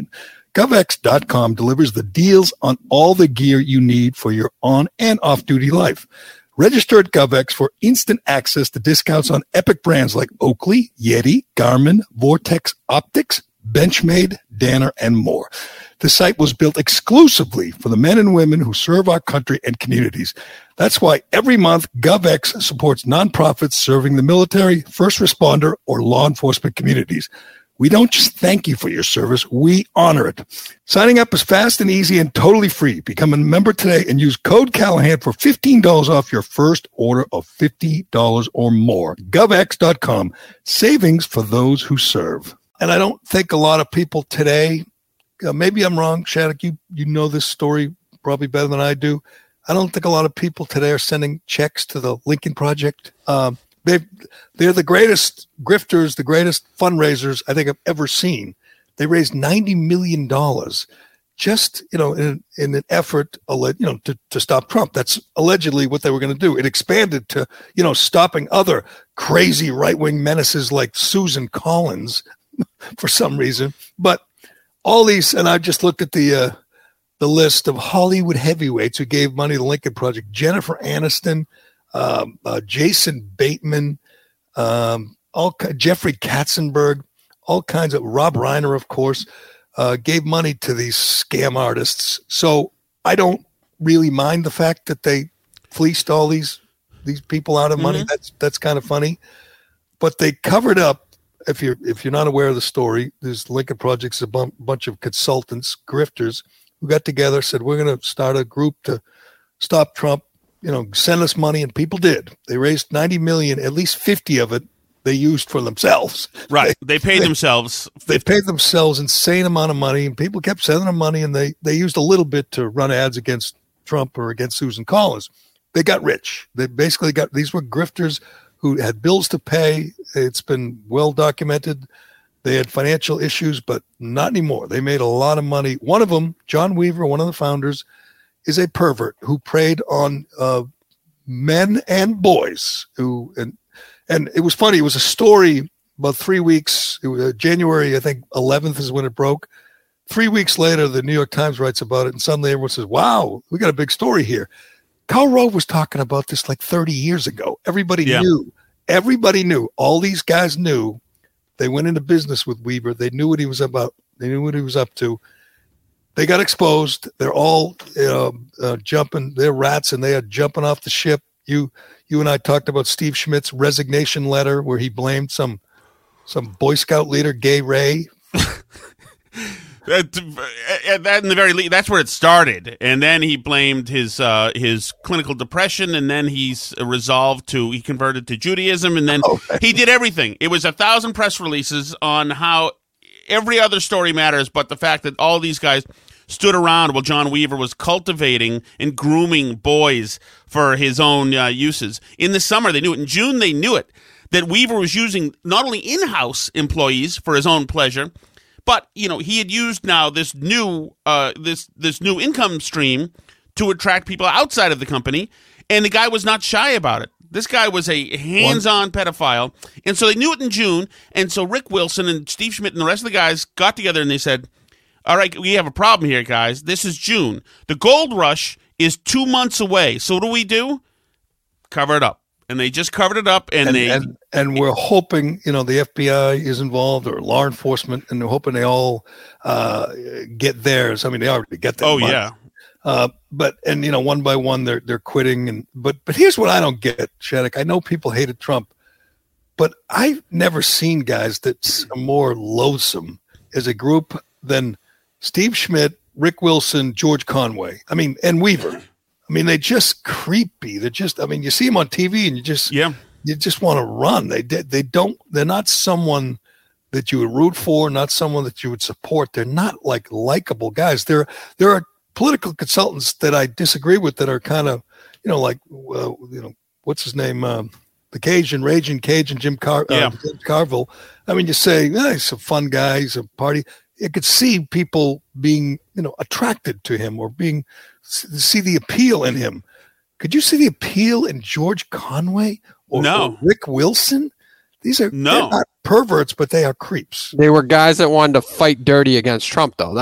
GovX dot com delivers the deals on all the gear you need for your on and off-duty life. Register at GovX for instant access to discounts on epic brands like Oakley, Yeti, Garmin, Vortex Optics, Benchmade, Danner, and more. The site was built exclusively for the men and women who serve our country and communities. That's why every month GovX supports nonprofits serving the military, first responder, or law enforcement communities. We don't just thank you for your service, we honor it. Signing up is fast and easy and totally free. Become a member today and use code Callahan for fifteen dollars off your first order of fifty dollars or more. GovX dot com, savings for those who serve. And I don't think a lot of people today, uh, maybe I'm wrong, Shattuck, you, you know this story probably better than I do. I don't think a lot of people today are sending checks to the Lincoln Project. Um, They they're the greatest grifters, the greatest fundraisers I think I've ever seen. They raised ninety million dollars just, you know, in, in an effort, you know, to, to stop Trump. That's allegedly what they were going to do. It expanded to, you know, stopping other crazy right-wing menaces like Susan Collins for some reason. But all these, and I just looked at the uh, the list of Hollywood heavyweights who gave money to the Lincoln Project. Jennifer Aniston, Um, uh, Jason Bateman, um, all Jeffrey Katzenberg, all kinds of Rob Reiner, of course, uh, gave money to these scam artists. So I don't really mind the fact that they fleeced all these these people out of money. Mm-hmm. That's that's kind of funny, but they covered up. If you're if you're not aware of the story, this Lincoln Project's a b- bunch of consultants, grifters, who got together, said we're going to start a group to stop Trump. You know, send us money, and people did. They raised ninety million, at least fifty of it they used for themselves. Right. They, they paid they, themselves. They paid themselves insane amount of money, and people kept sending them money, and they, they used a little bit to run ads against Trump or against Susan Collins. They got rich. They basically got, these were grifters who had bills to pay. It's been well documented. They had financial issues, but not anymore. They made a lot of money. One of them, John Weaver, one of the founders, is a pervert who preyed on uh, men and boys. Who and and it was funny. It was a story about three weeks. It was, uh, January, I think, eleventh is when it broke. Three weeks later, the New York Times writes about it, and suddenly everyone says, "Wow, we got a big story here." Karl Rove was talking about this like thirty years ago. Everybody yeah. knew. Everybody knew. All these guys knew. They went into business with Weaver. They knew what he was about. They knew what he was up to. They got exposed. They're all uh, uh, jumping. They're rats, and they are jumping off the ship. You, you and I talked about Steve Schmidt's resignation letter, where he blamed some, some Boy Scout leader, Gay Ray. that, that in the very least, that's where it started, and then he blamed his uh, his clinical depression, and then he's resolved to he converted to Judaism, and then oh, he did everything. It was a thousand press releases on how every other story matters, but the fact that all these guys stood around while John Weaver was cultivating and grooming boys for his own uh, uses. In the summer, they knew it. In June, they knew it, that Weaver was using not only in-house employees for his own pleasure, but, you know, he had used now this new uh, this this new income stream to attract people outside of the company, and the guy was not shy about it. This guy was a hands-on pedophile, and so they knew it in June, and so Rick Wilson and Steve Schmidt and the rest of the guys got together and they said, all right, we have a problem here, guys. This is June. The gold rush is two months away. So what do we do? Cover it up. And they just covered it up, and, and they and, and we're hoping, you know, the F B I is involved or law enforcement, and they're hoping they all uh, get theirs. I mean, they already get their Oh, money. yeah. Uh, but and you know, one by one, they're they're quitting. And but but here's what I don't get, Shattuck. I know people hated Trump, but I've never seen guys that's more loathsome as a group than Steve Schmidt, Rick Wilson, George Conway. I mean, and Weaver. I mean, they're just creepy. They're just. I mean, you see them on T V, and you just yeah, you just want to run. They they don't. They're not someone that you would root for, not someone that you would support. They're not like likable guys. There there are political consultants that I disagree with that are kind of, you know, like, uh, you know, what's his name? Um, the Cajun, Raging Cajun, Jim, Car- uh, yeah. Jim Carville. I mean, you say, eh, he's a fun guy, he's a party. You could see people being, you know, attracted to him or being, see the appeal in him. Could you see the appeal in George Conway or, no. or Rick Wilson? These are no. they're not perverts, but they are creeps. They were guys that wanted to fight dirty against Trump, though. That was it.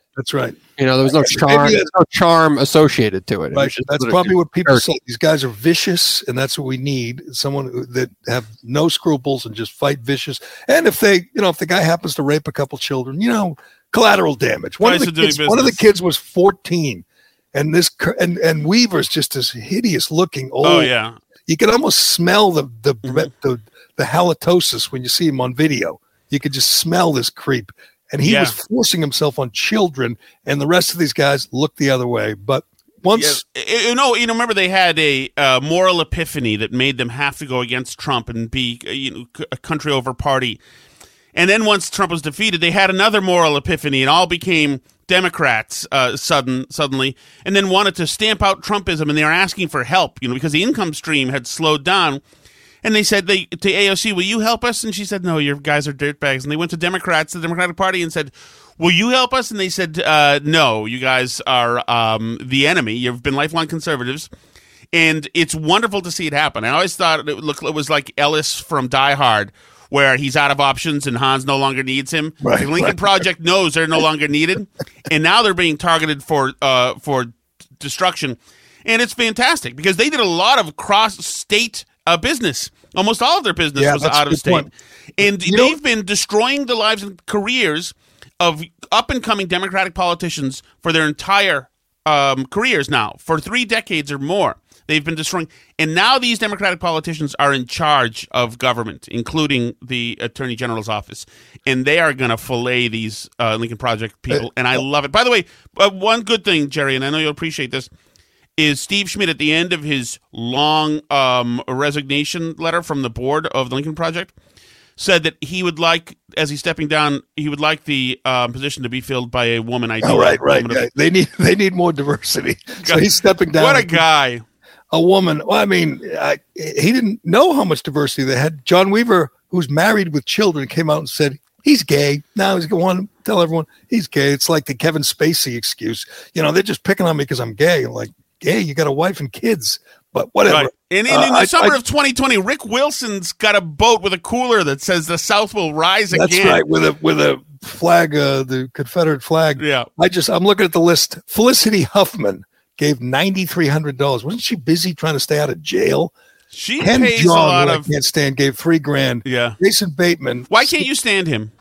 That's right. You know, there was no charm, no charm associated to it. it right. That's probably what people say. These guys are vicious, and that's what we need. Someone who, that have no scruples and just fight vicious. And if they, you know, if the guy happens to rape a couple children, you know, collateral damage. One, of the, kids, one of the kids was fourteen, and this and and Weaver's just this hideous looking old. Oh yeah, you can almost smell the the Mm-hmm. the, the, the halitosis when you see him on video. You could just smell this creep. And he Yeah. was forcing himself on children, and the rest of these guys looked the other way. But once, yeah. you know, you know, remember they had a uh, moral epiphany that made them have to go against Trump and be, uh, you know, a country over party. And then once Trump was defeated, they had another moral epiphany, and all became Democrats uh, sudden suddenly, and then wanted to stamp out Trumpism, and they were asking for help, you know, because the income stream had slowed down. And they said they, to A O C, will you help us? And she said, no, your guys are dirtbags. And they went to Democrats, the Democratic Party, and said, will you help us? And they said, uh, no, you guys are um, the enemy. You've been lifelong conservatives. And it's wonderful to see it happen. I always thought it, looked, it was like Ellis from Die Hard, where he's out of options and Hans no longer needs him. Right, the Lincoln right. Project knows they're no longer needed. And now they're being targeted for uh, for destruction. And it's fantastic because they did a lot of cross-state uh, business. Almost all of their business Yeah, was that's a out of good state. point. And You they've know- been destroying the lives and careers of up-and-coming Democratic politicians for their entire um, careers now. For three decades or more, they've been destroying. And now these Democratic politicians are in charge of government, including the Attorney General's office. And they are going to fillet these uh, Lincoln Project people. And I love it. By the way, uh, one good thing, Jerry, and I know you'll appreciate this, is Steve Schmidt at the end of his long um, resignation letter from the board of the Lincoln Project said that he would like, as he's stepping down, he would like the um, position to be filled by a woman. I oh, right, right. yeah. They need they need more diversity. So he's stepping down. What a guy! A woman. Well, I mean, I, he didn't know how much diversity they had. John Weaver, who's married with children, came out and said he's gay. Now he's going to tell everyone he's gay. It's like the Kevin Spacey excuse. You know, they're just picking on me because I'm gay. I'm like, gay, you got a wife and kids, but whatever. Right. And, and Uh, in the I- summer I- of twenty twenty, Rick Wilson's got a boat with a cooler that says the South will rise That's again. right, with a with a flag, uh, the Confederate flag. Yeah. I just I'm looking at the list. Felicity Huffman gave ninety three hundred dollars. Wasn't she busy trying to stay out of jail? She Ken pays Jeong, a lot who I of. can't stand, gave three grand. Yeah. Jason Bateman. Why can't you stand him?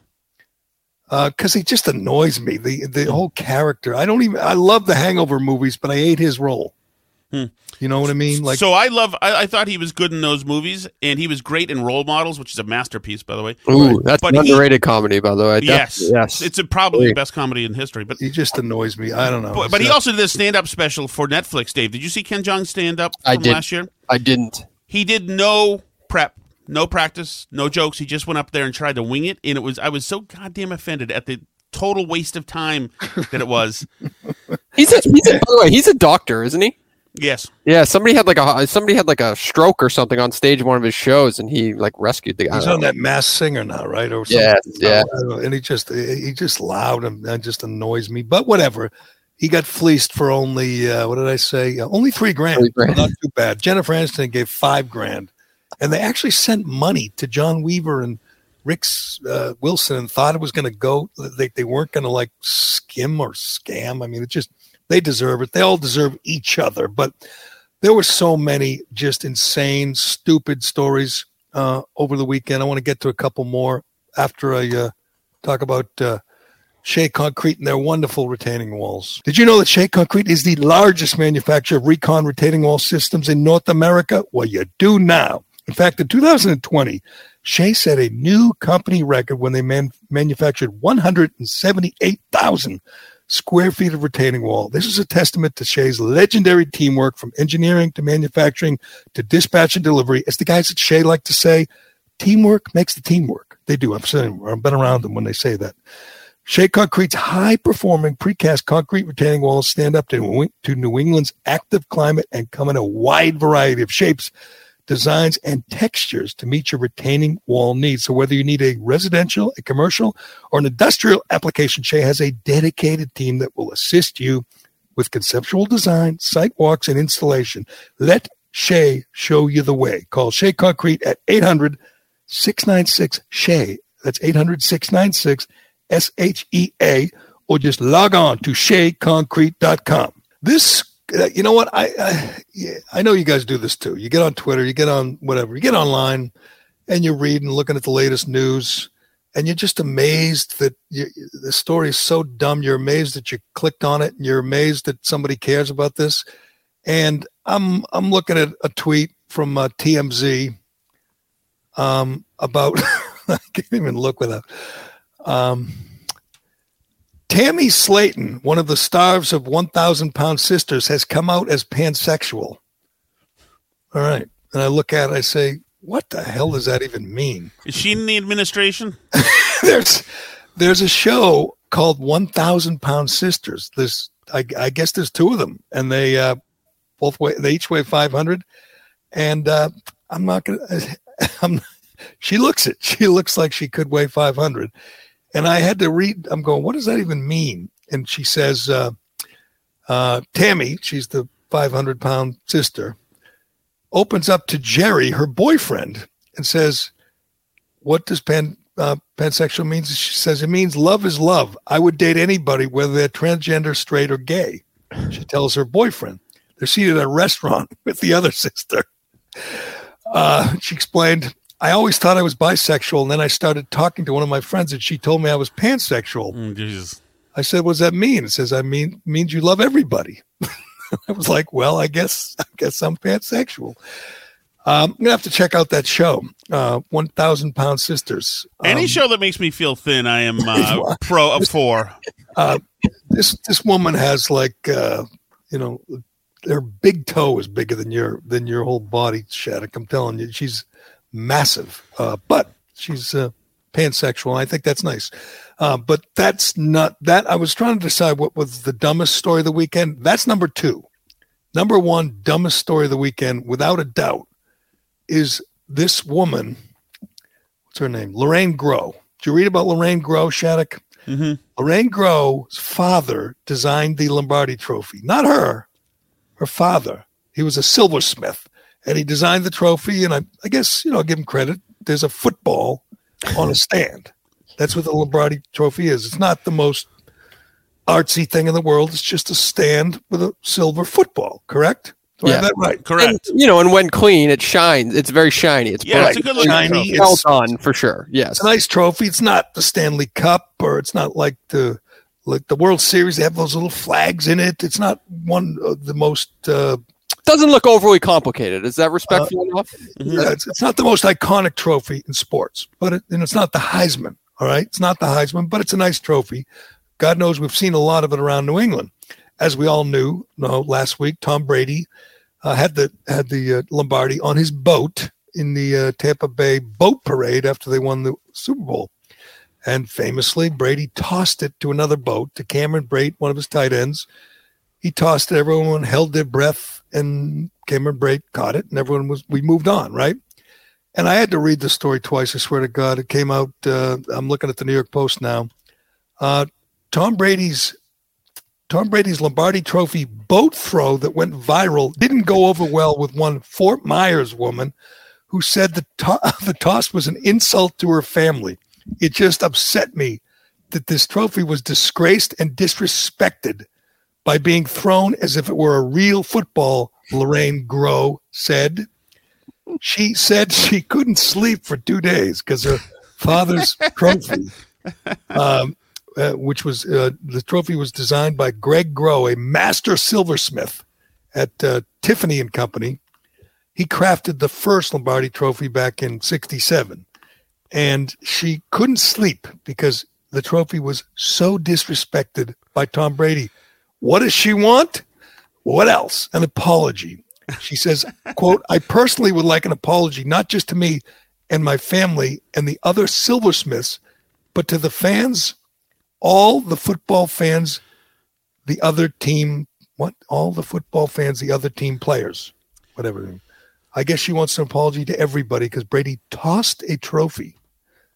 Because he just annoys me. The the whole character. I don't even. I love the Hangover movies, but I hate his role. Hmm. You know what I mean? Like, so I love. I, I thought he was good in those movies, and he was great in Role Models, which is a masterpiece, by the way. Ooh, that's But an he- underrated comedy, by the way. Yes, Definitely, yes. it's a, probably the best comedy in history. But he just annoys me. I don't know. but, but he also did a stand-up special for Netflix. Dave, did you see Ken Jeong stand up I from did. last year? I didn't. He did no prep, no practice, no jokes. He just went up there and tried to wing it, and it was. I was so goddamn offended at the total waste of time that it was. He's a, he's a, by the way, he's a doctor, isn't he? Yes. Yeah, somebody had like a somebody had like a stroke or something on stage in one of his shows, and he like rescued the guy. He's on that Masked Singer now, right? Or something. Yeah, yeah. I don't know. And he just he just loud and that just annoys me. But whatever. He got fleeced for only uh, what did I say? Uh, only three grand. Three grand. Not too bad. Jennifer Aniston gave five grand, and they actually sent money to John Weaver and Rick uh, Wilson and thought it was going to go. They they weren't going to like skim or scam. I mean, it just they deserve it. They all deserve each other. But there were so many just insane, stupid stories uh, over the weekend. I want to get to a couple more after I uh, talk about uh, Shea Concrete and their wonderful retaining walls. Did you know that Shea Concrete is the largest manufacturer of recon retaining wall systems in North America? Well, you do now. In fact, in two thousand twenty, Shea set a new company record when they man- manufactured one hundred seventy-eight thousand square feet of retaining wall. This is a testament to Shea's legendary teamwork from engineering to manufacturing to dispatch and delivery. As the guys at Shea like to say, teamwork makes the team work. They do. I've seen, I've been around them when they say that. Shea Concrete's high-performing precast concrete retaining walls stand up to, to New England's active climate and come in a wide variety of shapes, designs, and textures to meet your retaining wall needs. So whether you need a residential, a commercial, or an industrial application, Shea has a dedicated team that will assist you with conceptual design, site walks, and installation. Let Shea show you the way. Call Shea Concrete at eight hundred, six nine six, S H E A. That's eight hundred, six nine six, S H E A. or just log on to shea concrete dot com. This, uh, you know what? I, I, yeah, I know you guys do this too. You get on Twitter, you get on whatever, you get online and you're reading, looking at the latest news, and you're just amazed that you, the story is so dumb. You're amazed that you clicked on it, and you're amazed that somebody cares about this. And I'm I'm looking at a tweet from uh, T M Z um, about I can't even look without um, Tammy Slayton, one of the stars of one thousand Pound Sisters, has come out as pansexual. All right, and I look at it, I say, what the hell does that even mean? Is she in the administration? there's there's a show called one thousand Pound Sisters. There's I, I guess there's two of them, and they uh, both weigh they each weigh five hundred. And uh, I'm not gonna. I'm. She looks it. She looks like she could weigh five hundred. And I had to read. I'm going, what does that even mean? And she says, uh, uh, Tammy, she's the five hundred pound sister, opens up to Jerry, her boyfriend, and says, what does pan, uh, pansexual mean? She says, it means love is love. I would date anybody, whether they're transgender, straight, or gay. She tells her boyfriend. They're seated at a restaurant with the other sister. Uh, she explained, I always thought I was bisexual, and then I started talking to one of my friends, and she told me I was pansexual. Mm, Jesus. I said, what does that mean? It says, I mean, means you love everybody. I was like, well, I guess I guess I'm pansexual. Um, I'm going to have to check out that show, uh, one thousand Pound Sisters. Um, Any show that makes me feel thin, I am uh, pro up for. Uh, this this woman has like, uh, you know, her big toe is bigger than your than your whole body, Shattuck. I'm telling you, she's massive, uh, but she's uh, pansexual. And I think that's nice. Uh, but that's not that. I was trying to decide what was the dumbest story of the weekend. That's number two. Number one, dumbest story of the weekend, without a doubt, is this woman. What's her name? Lorraine Groh. Did you read about Lorraine Groh, Shattuck? Mm-hmm. Lorraine Groh's father designed the Lombardi Trophy. Not her, her father. He was a silversmith, and he designed the trophy. And I, I guess, you know, I'll give him credit. There's a football on a stand. That's what the Lombardi Trophy is. It's not the most artsy thing in the world. It's just a stand with a silver football, correct? Do I have that right? Correct. And, you know, and when clean, it shines. It's very shiny. It's Yeah, bright. it's a good looking Shiny. trophy. Well It's, done, for sure. Yes. it's a nice trophy. It's not the Stanley Cup, or it's not like the like the World Series. They have those little flags in it. It's not one of the most uh, Doesn't look overly complicated. Is that respectful enough? Yeah, it's, it's not the most iconic trophy in sports, but it, and it's not the Heisman. All right, it's not the Heisman, but it's a nice trophy. God knows we've seen a lot of it around New England, as we all knew. No, last week Tom Brady uh, had the had the uh, Lombardi on his boat in the uh, Tampa Bay boat parade after they won the Super Bowl, and famously Brady tossed it to another boat, to Cameron Brate, one of his tight ends. He tossed it. Everyone held their breath, and Cameron Brate caught it, and everyone was. We moved on, right? And I had to read the story twice. I swear to God, it came out. Uh, I'm looking at the New York Post now. Uh, Tom Brady's Tom Brady's Lombardi Trophy boat throw that went viral didn't go over well with one Fort Myers woman who said the to- the toss was an insult to her family. It just upset me that this trophy was disgraced and disrespected by being thrown as if it were a real football, Lorraine Groh said. She said she couldn't sleep for two days because her father's trophy, um, uh, which was uh, the trophy was designed by Greg Groh, a master silversmith at uh, Tiffany and Company. He crafted the first Lombardi Trophy back in sixty-seven, and she couldn't sleep because the trophy was so disrespected by Tom Brady. What does she want? What else? An apology. She says, quote, I personally would like an apology, not just to me and my family and the other silversmiths, but to the fans, all the football fans, the other team, what? All the football fans, the other team players, whatever. I guess she wants an apology to everybody because Brady tossed a trophy.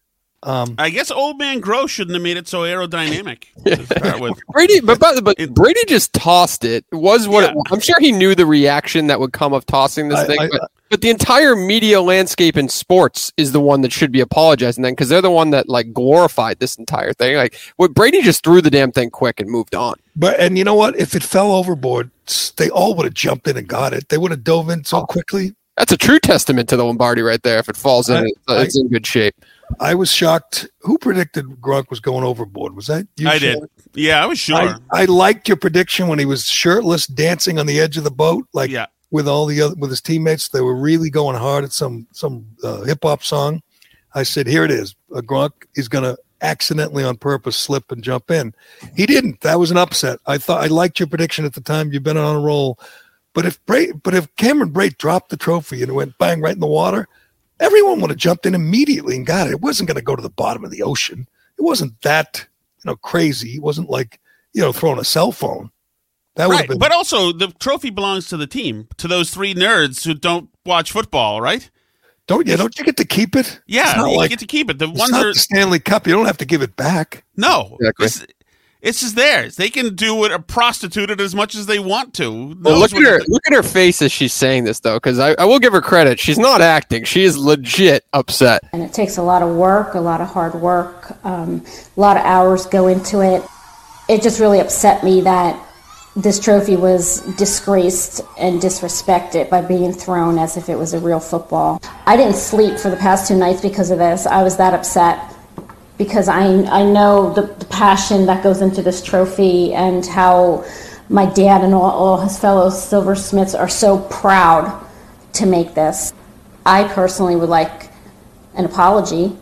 Um, I guess old man Gross shouldn't have made it so aerodynamic. to start with. Brady, but, but but Brady just tossed it. It was what Yeah. it, I'm sure he knew the reaction that would come of tossing this I- thing. I- but, but the entire media landscape in sports is the one that should be apologizing then, because they're the one that like glorified this entire thing. Like, what Brady just threw the damn thing quick and moved on. But and you know what? If it fell overboard, s- they all would have jumped in and got it. They would have dove in so quickly. That's a true testament to the Lombardi right there. If it falls in, I- it, uh, it's in good shape. I was shocked. Who predicted Gronk was going overboard? Was that you? I did. Shannon? Yeah, I was sure. I, I liked your prediction when he was shirtless, dancing on the edge of the boat, like Yeah. with all the other with his teammates. They were really going hard at some some uh, hip hop song. I said, "Here it is. A Gronk is going to accidentally, on purpose, slip and jump in." He didn't. That was an upset. I thought I liked your prediction at the time. You've been on a roll. But if Bray, but if Cameron Brate dropped the trophy and it went bang right in the water, everyone would have jumped in immediately and got it. It wasn't going to go to the bottom of the ocean. It wasn't that you know crazy. It wasn't like you know throwing a cell phone. That would have Right, been. but also the trophy belongs to the team, to those three nerds who don't watch football, right? Don't you? Don't you get to keep it? It's Yeah, not you like- get to keep it. The It's ones not are the Stanley Cup. You don't have to give it back. no, Exactly. it's, it's just theirs. They can do it or prostitute it as much as they want to. Well, Knows look at what her. it- Look at her face as she's saying this, though, because I, I will give her credit. She's not acting. She is legit upset. And it takes a lot of work, a lot of hard work, um, a lot of hours go into it. It just really upset me that this trophy was disgraced and disrespected by being thrown as if it was a real football. I didn't sleep for the past two nights because of this. I was that upset because I I know the, the passion that goes into this trophy and how my dad and all, all his fellow silversmiths are so proud to make this. I personally would like an apology,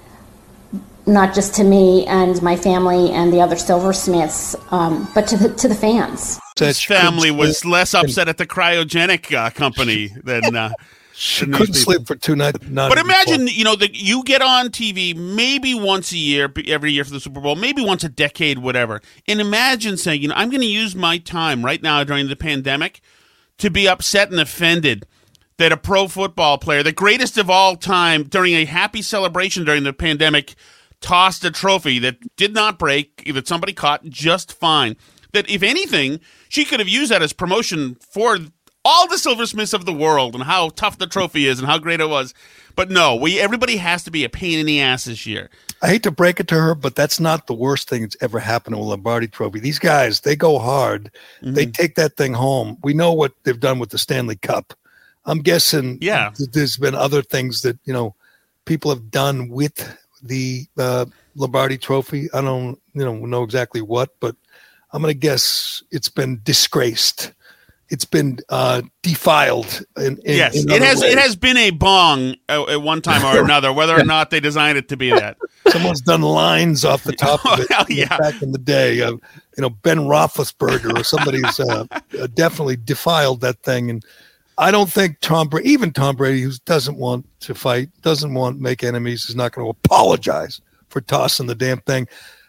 not just to me and my family and the other silversmiths, um, but to the to the fans. His family was less upset at the cryogenic uh, company than. Uh, She than these couldn't people. sleep for two nights. not But even imagine, close. you know, that you get on T V maybe once a year, every year for the Super Bowl, maybe once a decade, whatever. And imagine saying, you know, I'm going to use my time right now during the pandemic to be upset and offended that a pro football player, the greatest of all time, during a happy celebration during the pandemic, tossed a trophy that did not break, that somebody caught just fine. That, if anything, she could have used that as promotion for all the silversmiths of the world and how tough the trophy is and how great it was. But no, we everybody has to be a pain in the ass this year. I hate to break it to her, but that's not the worst thing that's ever happened to a Lombardi Trophy. These guys, they go hard. Mm-hmm. They take that thing home. We know what they've done with the Stanley Cup. I'm guessing Yeah. th- there's been other things that, you know, people have done with the uh, Lombardi Trophy. I don't, you know, know exactly what, but I'm going to guess it's been disgraced. It's been uh, defiled. In, in, yes, in it other has. ways. It has been a bong uh, at one time or another, whether or not they designed it to be that. Someone's done lines off the top of it Well, yeah. back in the day. Uh, you know, Ben Roethlisberger or somebody's uh, uh, definitely defiled that thing. And I don't think Tom Brady, even Tom Brady, who doesn't want to fight, doesn't want to make enemies, is not going to apologize for tossing the damn thing.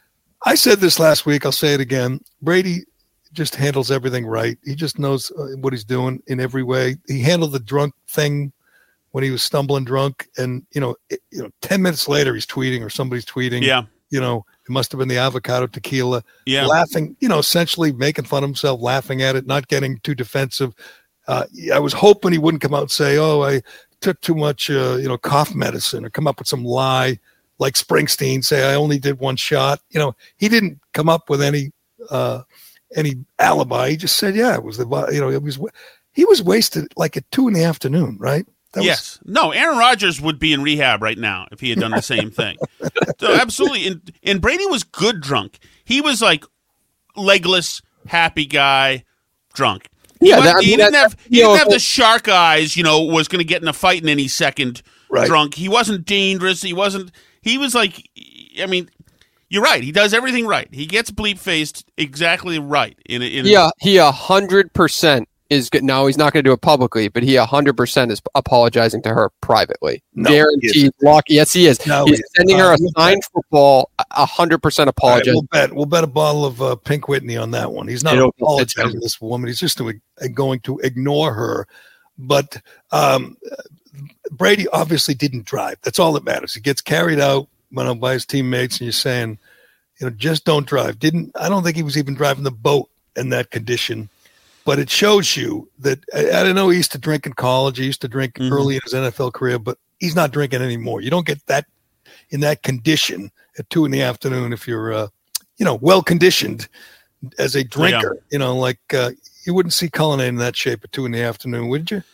I said this last week. I'll say it again. Brady just handles everything right. He just knows uh, what he's doing in every way. He handled the drunk thing when he was stumbling drunk, and you know, it, you know, ten minutes later he's tweeting or somebody's tweeting. Yeah. You know, it must have been the avocado tequila. Yeah. Laughing. You know, essentially making fun of himself, laughing at it, not getting too defensive. Uh, I was hoping he wouldn't come out and say, "Oh, I took too much, uh, you know, cough medicine," or come up with some lie like Springsteen, say, "I only did one shot." You know, he didn't come up with any. Uh, any alibi. He just said, yeah, it was the, you know, it was, he was wasted like at two in the afternoon, right? That yes. no, Aaron Rodgers would be in rehab right now if he had done the same thing. So absolutely. And, and Brady was good drunk. He was like legless, happy guy, drunk. He, Yeah, was, that- I he mean, didn't that- have he you know, didn't have if- the shark eyes, you know, was going to get in a fight in any second Right. drunk. He wasn't dangerous. He wasn't, he was like, I mean, you're right. He does everything right. He gets bleep faced exactly right. In a, in a, Yeah, he a hundred percent is good. Now he's not going to do it publicly, but he a hundred percent is apologizing to her privately. No, he Guaranteed. isn't. Lock. Yes, he is. No, he's he isn't. sending her Uh, a we'll signed football. A hundred percent All right, apologize. we'll bet. We'll bet a bottle of uh, Pink Whitney on that one. He's not I don't think that's apologizing him. to this woman. He's just doing, going to ignore her. But um, Brady obviously didn't drive. That's all that matters. He gets carried out. you know, by his teammates, and you're saying, you know, just don't drive. Didn't I don't think he was even driving the boat in that condition. But it shows you that I, I don't know. He used to drink in college. He used to drink mm-hmm. early in his N F L career, but he's not drinking anymore. You don't get that in that condition at two in the afternoon if you're, uh, you know, well conditioned as a drinker. Yeah. You know, like uh, you wouldn't see Cullinane in that shape at two in the afternoon, would you?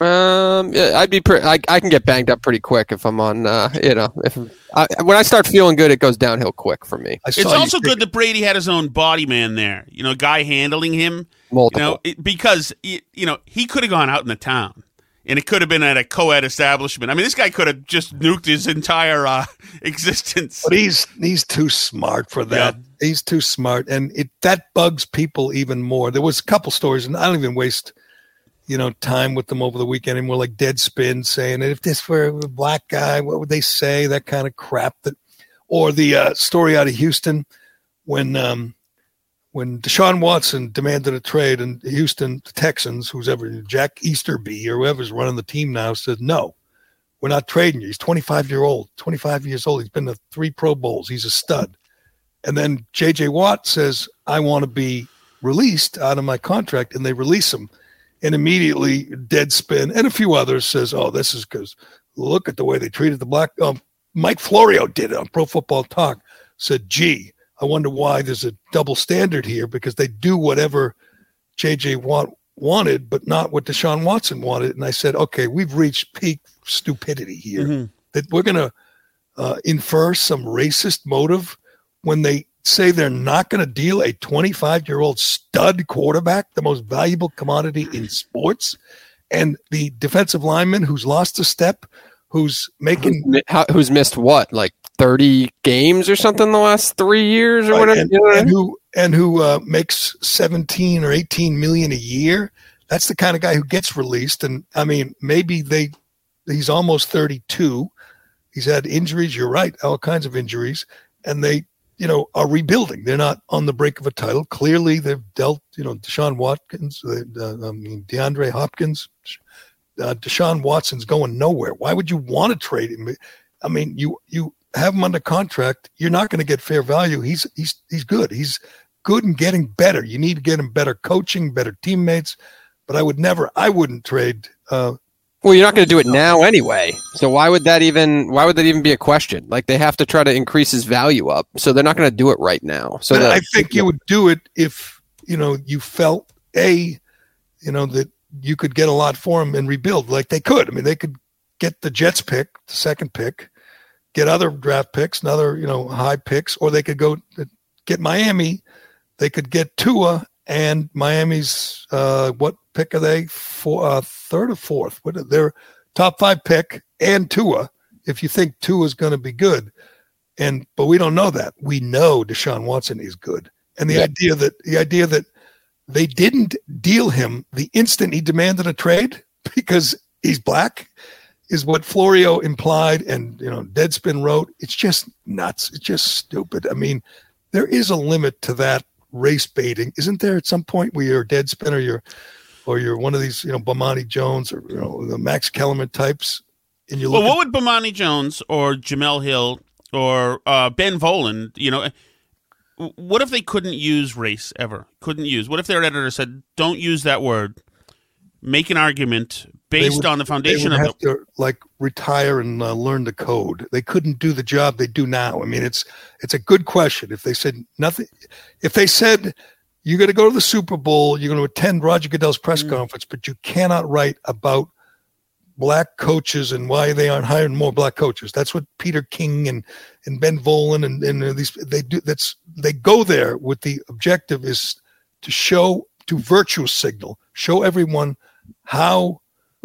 Um, yeah, I'd be pretty. I, I can get banged up pretty quick if I'm on. Uh, you know, if I, when I start feeling good, it goes downhill quick for me. It's also good that Brady had his own body man there. You know, a guy handling him. Multiple. You know, it, because you know he could have gone out in the town, and it could have been at a co-ed establishment. I mean, this guy could have just nuked his entire uh, existence. But he's he's too smart for that. Yeah. He's too smart, and it that bugs people even more. There was a couple stories, and I don't even waste. You know, time with them over the weekend, and more like Deadspin saying that if this were a black guy, what would they say? That kind of crap. That, or the uh, story out of Houston when um, when Deshaun Watson demanded a trade, and Houston the Texans, who's ever Jack Easterby or whoever's running the team now, said no, we're not trading you. He's twenty-five year old, twenty-five years old. He's been to three Pro Bowls. He's a stud. And then J J Watt says, I want to be released out of my contract, and they release him. And immediately Deadspin and a few others says, oh, this is because look at the way they treated the black. Um, Mike Florio did it on Pro Football Talk, said, gee, I wonder why there's a double standard here, because they do whatever J J Watt wanted, but not what Deshaun Watson wanted. And I said, okay, we've reached peak stupidity here, mm-hmm. that we're going to uh, infer some racist motive when they say they're not going to deal a twenty-five-year-old stud quarterback, the most valuable commodity in sports, and the defensive lineman who's lost a step, who's making How, who's missed what, like thirty games or something the last three years or right, whatever, and, you know? and who and who uh, makes seventeen or eighteen million a year. That's the kind of guy who gets released. And I mean, maybe they he's almost thirty-two. He's had injuries. You're right, all kinds of injuries, and they. You know, are rebuilding. They're not on the brink of a title. Clearly, they've dealt, you know, Deshaun Watkins, uh, I mean, DeAndre Hopkins, uh, Deshaun Watson's going nowhere. Why would you want to trade him? I mean, you you have him under contract. You're not going to get fair value. He's he's he's good. He's good and getting better. You need to get him better coaching, better teammates. But I would never, I wouldn't trade. Uh, Well, you're not going to do it now anyway. So why would that even? Why would that even be a question? Like they have to try to increase his value up, so they're not going to do it right now. So that, I think you would do it if you know you felt a, you know that you could get a lot for him and rebuild like they could. I mean, they could get the Jets pick, the second pick, get other draft picks, another you know high picks, or they could go get Miami. They could get Tua and Miami's uh, what pick are they? For uh, third or fourth? What are their top five pick and Tua? If you think Tua is going to be good, and but we don't know that. We know Deshaun Watson is good, and the yeah. idea that the idea that they didn't deal him the instant he demanded a trade because he's black is what Florio implied, and you know Deadspin wrote. It's just nuts. It's just stupid. I mean, there is a limit to that race baiting, isn't there? At some point, where you're a Deadspin or you're or you're one of these, you know, Bomani Jones or you know the Max Kellerman types, and you look. Well, what at- would Bomani Jones or Jamel Hill or uh, Ben Volen, you know? What if they couldn't use race ever? Couldn't use. What if their editor said, "Don't use that word. Make an argument based would, on the foundation they would of have the." to, like retire and uh, learn the code. They couldn't do the job they do now. I mean, it's it's a good question. If they said nothing, if they said you're going to go to the Super Bowl, you're going to attend Roger Goodell's press mm. conference, but you cannot write about black coaches and why they aren't hiring more black coaches. That's what Peter King and, and Ben Volen and, and these they do. That's they go there with the objective is to show to virtue signal, show everyone how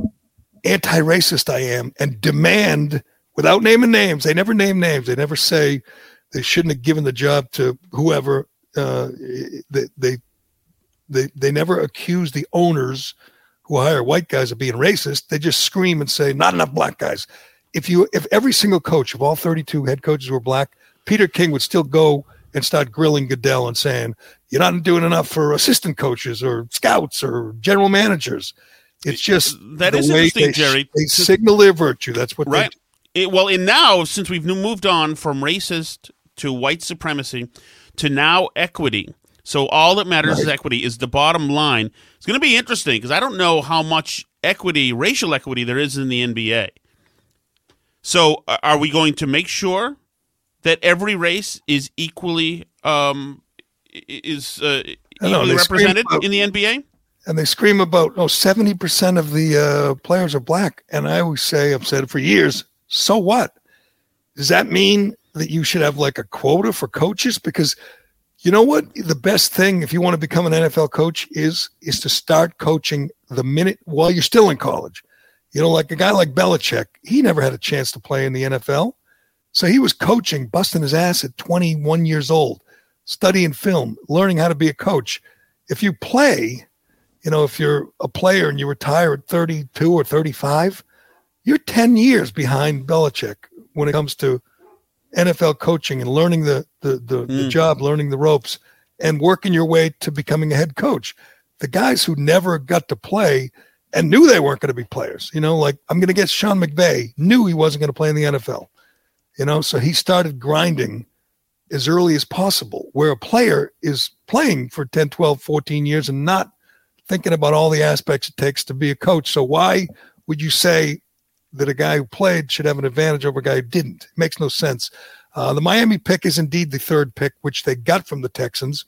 anti-racist I am, and demand without naming names. They never name names. They never say they shouldn't have given the job to whoever. Uh, they, they they they never accuse the owners who hire white guys of being racist. They just scream and say, not enough black guys. If you, if every single coach of all thirty-two head coaches were black, Peter King would still go and start grilling Goodell and saying, you're not doing enough for assistant coaches or scouts or general managers. It's just that the is way interesting, they, Jerry. They signal their virtue. That's what right. they It, well, and now, since we've moved on from racist to white supremacy to now equity, so all that matters right. is equity, is the bottom line. It's going to be interesting because I don't know how much equity, racial equity, there is in the N B A. So uh, are we going to make sure that every race is equally um, is uh, equally represented about, in the N B A? And they scream about, oh, seventy percent of the uh, players are black. And I always say, I've said it for years, so what? Does that mean that you should have like a quota for coaches? Because you know what? The best thing, if you want to become an N F L coach, is is to start coaching the minute while you're still in college. You know, like a guy like Belichick, he never had a chance to play in the N F L. So he was coaching, busting his ass at twenty-one years old, studying film, learning how to be a coach. If you play, you know, if you're a player and you retire at thirty-two or thirty-five, you're ten years behind Belichick when it comes to N F L coaching and learning the the, the, mm. the job, learning the ropes, and working your way to becoming a head coach. The guys who never got to play and knew they weren't going to be players, you know, like I'm going to get Sean McVay, knew he wasn't going to play in the N F L, you know, so he started grinding as early as possible, where a player is playing for ten, twelve, fourteen years and not thinking about all the aspects it takes to be a coach. So why would you say that a guy who played should have an advantage over a guy who didn't? It makes no sense. Uh, the Miami pick is indeed the third pick, which they got from the Texans.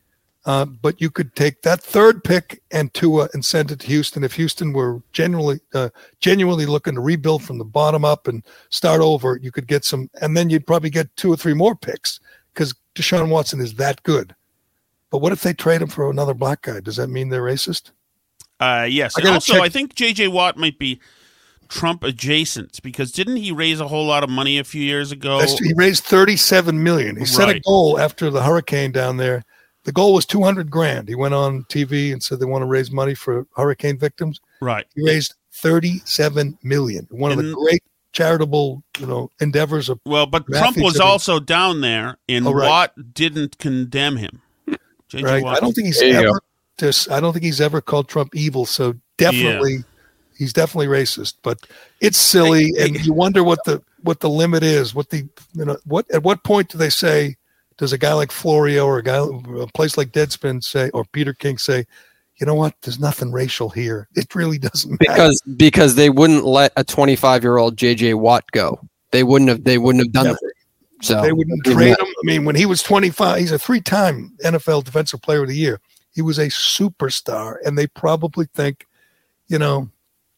Uh, but you could take that third pick and Tua and send it to Houston. If Houston were genuinely, uh, genuinely looking to rebuild from the bottom up and start over, you could get some, and then you'd probably get two or three more picks because Deshaun Watson is that good. But what if they trade him for another black guy? Does that mean they're racist? Uh, yes. I also, check. I think J J Watt might be Trump adjacent because didn't he raise a whole lot of money a few years ago? That's, he raised thirty-seven million dollars. He set Right. a goal after the hurricane down there. The goal was two hundred grand. He went on T V and said they want to raise money for hurricane victims. Right. He raised thirty-seven million dollars. One of the And- great charitable, you know, endeavors of Well, but Trump athletes was that are- also down there, and Oh, right. Watt didn't condemn him. J J Right. Watt- I don't think he's There you ever just I don't think he's ever called Trump evil. So definitely he's definitely racist. But it's silly, and you wonder what the what the limit is. What the you know what at what point do they say? Does a guy like Florio or a guy a place like Deadspin say or Peter King say, you know what? There's nothing racial here. It really doesn't matter. Because because they wouldn't let a twenty-five year old J J Watt go. They wouldn't have. They wouldn't have done Never. that. So They wouldn't trade him. I mean, when he was twenty-five, he's a three-time N F L Defensive Player of the Year. He was a superstar, and they probably think, you know,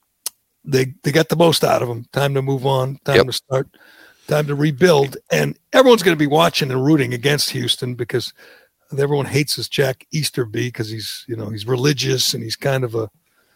they they got the most out of him. Time to move on. Time Yep. to start. Time to rebuild. And everyone's going to be watching and rooting against Houston because everyone hates this Jack Easterby because he's, you know, he's religious and he's kind of a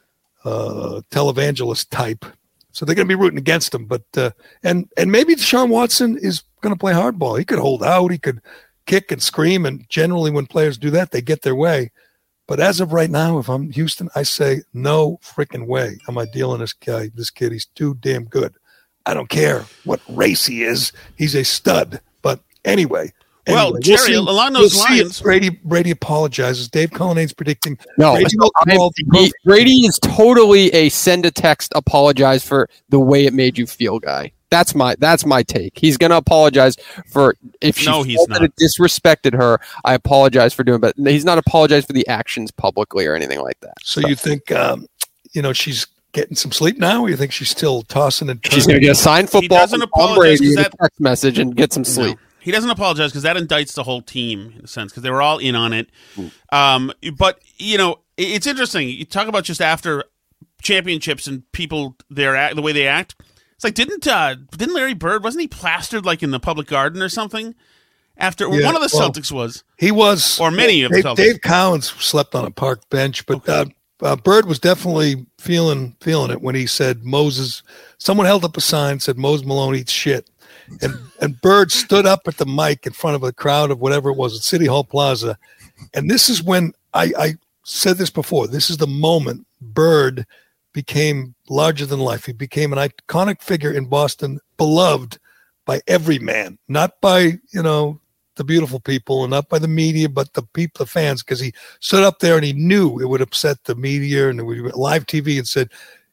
uh, televangelist type. So they're going to be rooting against him. But uh, and and maybe Deshaun Watson is going to play hardball. He could hold out. He could kick and scream. And generally, when players do that, they get their way. But as of right now, if I'm Houston, I say no freaking way am I dealing this guy, this kid. He's too damn good. I don't care what race he is. He's a stud. But anyway. Well, anyway, Jerry, see, along we'll those see if lines- Brady Brady apologizes. Dave Culliнаne's predicting. No, Brady will I- call the he- Brady is totally a send a text, apologize for the way it made you feel guy. That's my that's my take. He's going to apologize for if she No, he's felt that not. it disrespected her. I apologize for doing, but he's not apologized for the actions publicly or anything like that. So you think, um, you know, she's getting some sleep now, or you think she's still tossing and turning? She's going to get a signed He football doesn't from Tom apologize Brady 'cause and a that- text message and get some sleep. No. He doesn't apologize because that indicts the whole team in a sense because they were all in on it. Um, but you know, it- it's interesting. You talk about just after championships and people their act, the way they act. It's like didn't uh, didn't Larry Bird wasn't he plastered like in the public garden or something? After Yeah, one of the well, Celtics was He was, or many of the Dave, Celtics. Dave Cowens slept on a park bench, but uh, uh, Bird was definitely feeling feeling it when he said Moses. Someone held up a sign said Moses Malone eats shit, and and Bird stood up at the mic in front of a crowd of whatever it was at City Hall Plaza, and this is when I, I said this before. This is the moment Bird became larger than life. He became an iconic figure in Boston, beloved by every man, not by you know. the beautiful people and not by the media, but the people, the fans, because he stood up there and he knew it would upset the media and it would be live T V and said,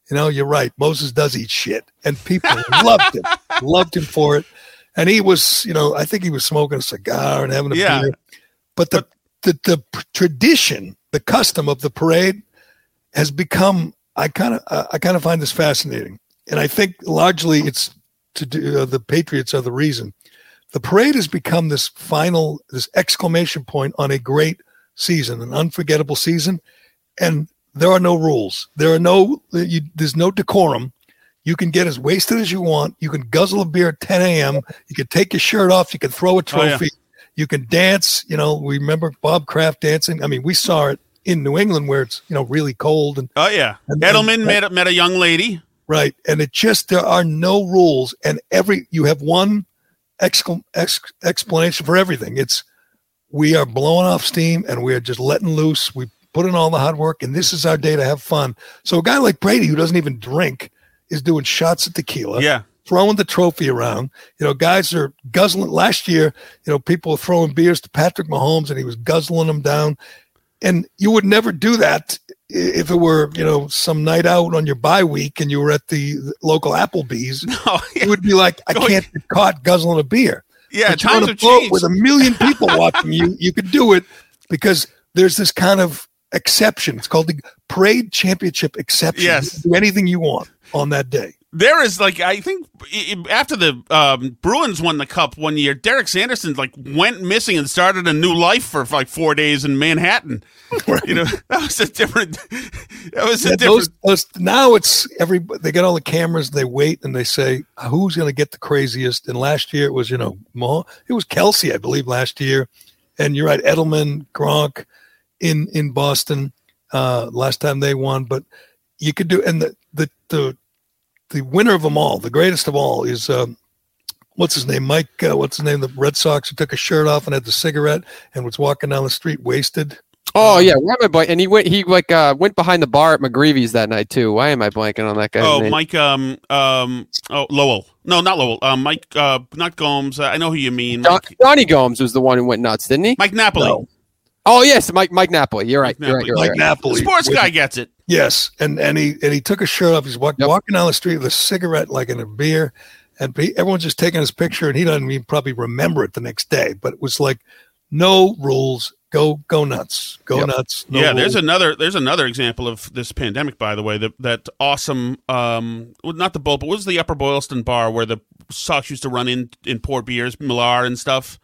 You know, you're right. Moses does eat shit, and people loved him, loved him for it. And he was, you know, I think he was smoking a cigar and having a Yeah. beer. But the, the the tradition, the custom of the parade has become. I kind of uh, I kind of find this fascinating, and I think largely it's to do uh, the Patriots are the reason. The parade has become this final, this exclamation point on a great season, an unforgettable season, and there are no rules. There are no, you, there's no decorum. You can get as wasted as you want. You can guzzle a beer at ten a.m. You can take your shirt off. You can throw a trophy. Oh, yeah. You can dance. You know, we remember Bob Kraft dancing. I mean, we saw it in New England where it's, you know, really cold. And Oh, yeah. and- Edelman and- met, met a young lady. Right. And it just, there are no rules. And every, you have one exclam- ex- explanation for everything. It's, we are blowing off steam and we're just letting loose. We put in all the hard work and this is our day to have fun. So a guy like Brady, who doesn't even drink, is doing shots of tequila. Yeah. Throwing the trophy around. You know, guys are guzzling. Last year, you know, people were throwing beers to Patrick Mahomes and he was guzzling them down. And you would never do that if it were, you know, some night out on your bye week and you were at the local Applebee's. No, yeah. You would be like, I can't get caught guzzling a beer. Yeah, But you're on times a have boat changed. with a million people watching you. You could do it because there's this kind of exception. It's called the Parade Championship exception. Yes. You can do anything you want on that day. There is like I think i- i- after the um, Bruins won the cup one year, Derek Sanderson like went missing and started a new life for like four days in Manhattan. You know, that was a different. That was a Yeah, different. those, those, now it's every they get all the cameras. They wait and they say who's going to get the craziest. And last year it was you know Mah- it was Kelsey, I believe, last year. And you're right, Edelman, Gronk in in Boston uh, last time they won. But you could do and the the the, the winner of them all, the greatest of all, is um, what's his name, Mike. Uh, what's his name? The Red Sox who took a shirt off and had the cigarette and was walking down the street wasted. Oh yeah, why am I blank? And he went. He like uh, went behind the bar at McGreevy's that night too. Why am I blanking on that guy's Oh, name? Mike. Um. Um. Oh, Lowell. No, not Lowell. Um. Mike. Uh. Not Gomes. Uh, I know who you mean. Don- Mike, Donnie Gomes was the one who went nuts, didn't he? Mike Napoli. No. Oh yes, Mike Mike Napoli. You're right. You're right. You're Mike right. Napoli. Sports with- guy gets it. Yes, and and he and he took his shirt off. He's walk, walking down the street with a cigarette, like in a beer, and he, everyone's just taking his picture, and he doesn't even probably remember it the next day. But it was like no rules. Go go nuts. Go Yep. nuts. No Yeah, there's rules. another there's another example of this pandemic, by the way. That that awesome, um, well, not the boat, but what was the Upper Boylston bar where the Sox used to run in and pour beers, Millar and stuff.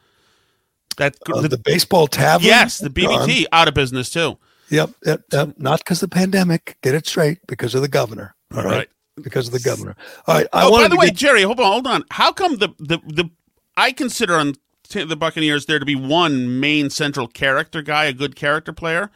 That Uh, the, the baseball tavern. yes, the B B Gone. T out of business too. Yep, yep, yep. Not because of the pandemic. Get it straight. Because of the governor. All right. Right. Because of the governor. All right. I Oh, by wanted the to way, get, Jerry, hold on, hold on. How come the the the I consider on t- the Buccaneers there to be one main central character guy, a good character player.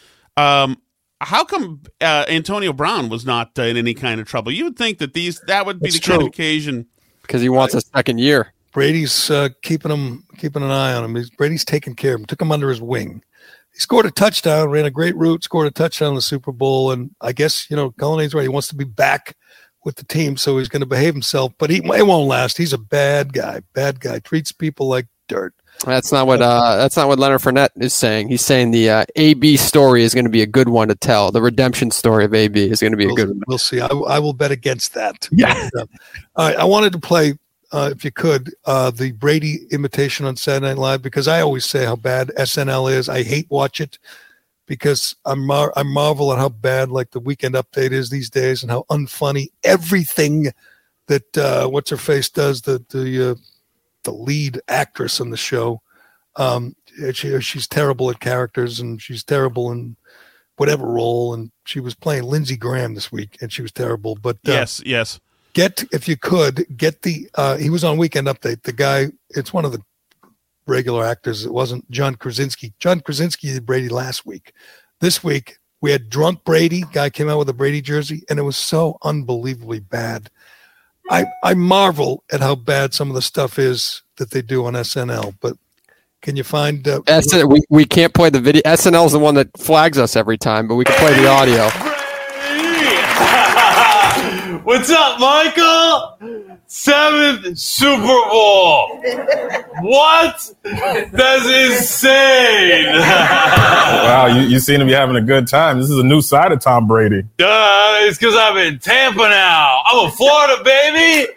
Um, how come uh, Antonio Brown was not uh, in any kind of trouble? You would think that these that would be That's the kind of true. occasion. Because he wants a second year. Brady's uh, keeping him, keeping an eye on him. He's, Brady's taking care of him. Took him under his wing. He scored a touchdown, ran a great route, scored a touchdown in the Super Bowl, and I guess you know Cullinane's right. He wants to be back with the team, so he's going to behave himself. But he it won't last. He's a bad guy. Bad guy. Treats people like dirt. That's not what uh, that's not what Leonard Fournette is saying. He's saying the uh, A B story is going to be a good one to tell. The redemption story of A B is going to be a We'll, good one. we'll see. I, I will bet against that. Yeah. All right. I wanted to play, uh, if you could, uh, the Brady imitation on Saturday Night Live because I always say how bad S N L is. I hate watch it because I'm mar- I marvel at how bad like the Weekend Update is these days and how unfunny everything that uh, what's her face does. The the uh, the lead actress on the show. Um, she, she's terrible at characters and she's terrible in whatever role. And she was playing Lindsey Graham this week and she was terrible. But uh, Yes, yes. get, if you could, get the, uh, he was on Weekend Update. The guy, it's one of the regular actors. It wasn't John Krasinski. John Krasinski did Brady last week. This week, we had Drunk Brady. Guy came out with a Brady jersey, and it was so unbelievably bad. I, I marvel at how bad some of the stuff is that they do on S N L. But can you find? Uh, S N L, we, we can't play the video. S N L is the one that flags us every time, but we can play the audio. What's up, Michael? Seventh Super Bowl. What? That's insane. Wow, you, you seem to be having a good time. This is a new side of Tom Brady. Duh, it's because I'm in Tampa now. I'm a Florida baby.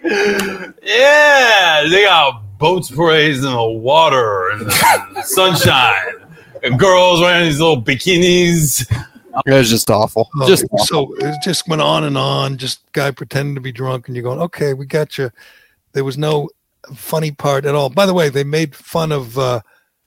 Yeah, they got boats parades in the water and the sunshine. And girls wearing these little bikinis. It was just awful. Oh, just it so it just went on and on. Just guy pretending to be drunk, and you're going, okay, we got you. There was no funny part at all. By the way, they made fun of uh,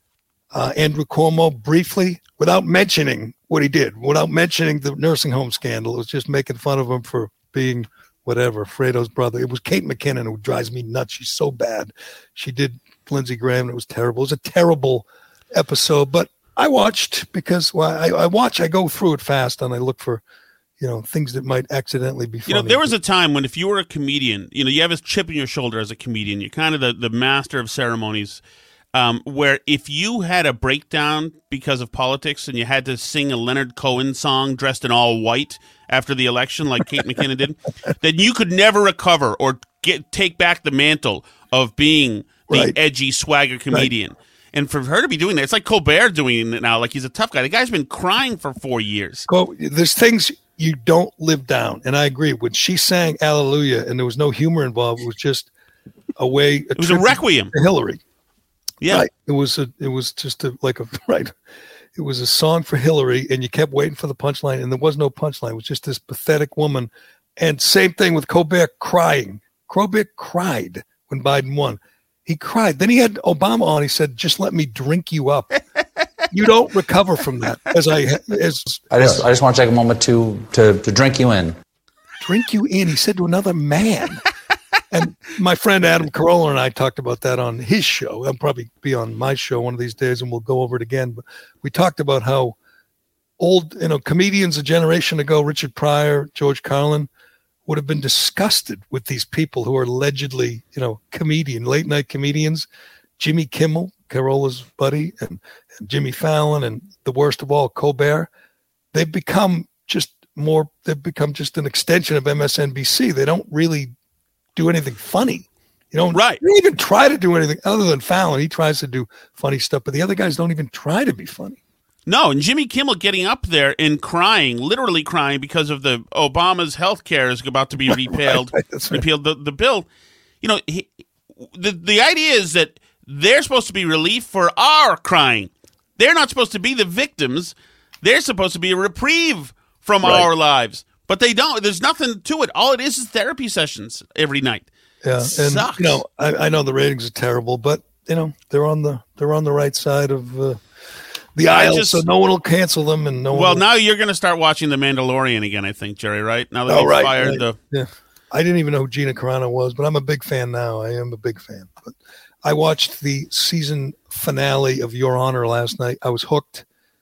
uh, Andrew Cuomo briefly without mentioning what he did, without mentioning the nursing home scandal. It was just making fun of him for being whatever, Fredo's brother. It was Kate McKinnon who drives me nuts. She's so bad. She did Lindsey Graham, and it was terrible. It was a terrible episode, but I watched because well, I, I watch, I go through it fast, and I look for, you know, things that might accidentally be funny. You know, there was a time when if you were a comedian, you know, you have a chip on your shoulder as a comedian. You're kind of the, the master of ceremonies, um, where if you had a breakdown because of politics and you had to sing a Leonard Cohen song dressed in all white after the election like Kate McKinnon did, then you could never recover or get take back the mantle of being the Right. edgy swagger comedian. Right. And for her to be doing that, it's like Colbert doing it now. Like he's a tough guy. The guy's been crying for four years. Well, there's things you don't live down, and I agree. When she sang "Hallelujah" and there was no humor involved, it was just a way. A it was a requiem to Hillary. Yeah, right. It was a. It was just a like a right. It was a song for Hillary, and you kept waiting for the punchline, and there was no punchline. It was just this pathetic woman. And same thing with Colbert crying. Colbert cried when Biden won. He cried. Then he had Obama on. He said, "Just let me drink you up." You don't recover from that. As I, as I just, I just want to take a moment to, to, to drink you in. Drink you in. He said to another man. And my friend Adam Carolla and I talked about that on his show. I'll probably be on my show one of these days, and we'll go over it again. But we talked about how old, you know, comedians a generation ago, Richard Pryor, George Carlin, would have been disgusted with these people who are allegedly, you know, comedian, late night comedians. Jimmy Kimmel, Carolla's buddy, and, and Jimmy Fallon, and the worst of all, Colbert. They've become just more, they've become just an extension of M S N B C. They don't really do anything funny. You know, right. They don't even try to do anything other than Fallon. He tries to do funny stuff, but the other guys don't even try to be funny. No, and Jimmy Kimmel getting up there and crying, literally crying because of the Obama's health care is about to be repealed, right, right, right. repealed the, the bill. You know, he, the the idea is that they're supposed to be relief for our crying. They're not supposed to be the victims. They're supposed to be a reprieve from right. our lives. But they don't. There's nothing to it. All it is is therapy sessions every night. Yeah, and Sucks. you know, I, I know the ratings are terrible, but you know they're on the they're on the right side of uh, the aisle, just, so no one will cancel them. And no well, one will... now you're going to start watching The Mandalorian again, I think, Jerry. Right now that oh, they right, fired right. the. Yeah. I didn't even know who Gina Carano was, but I'm a big fan now. I am a big fan. But I watched the season finale of Your Honor last night. I was hooked.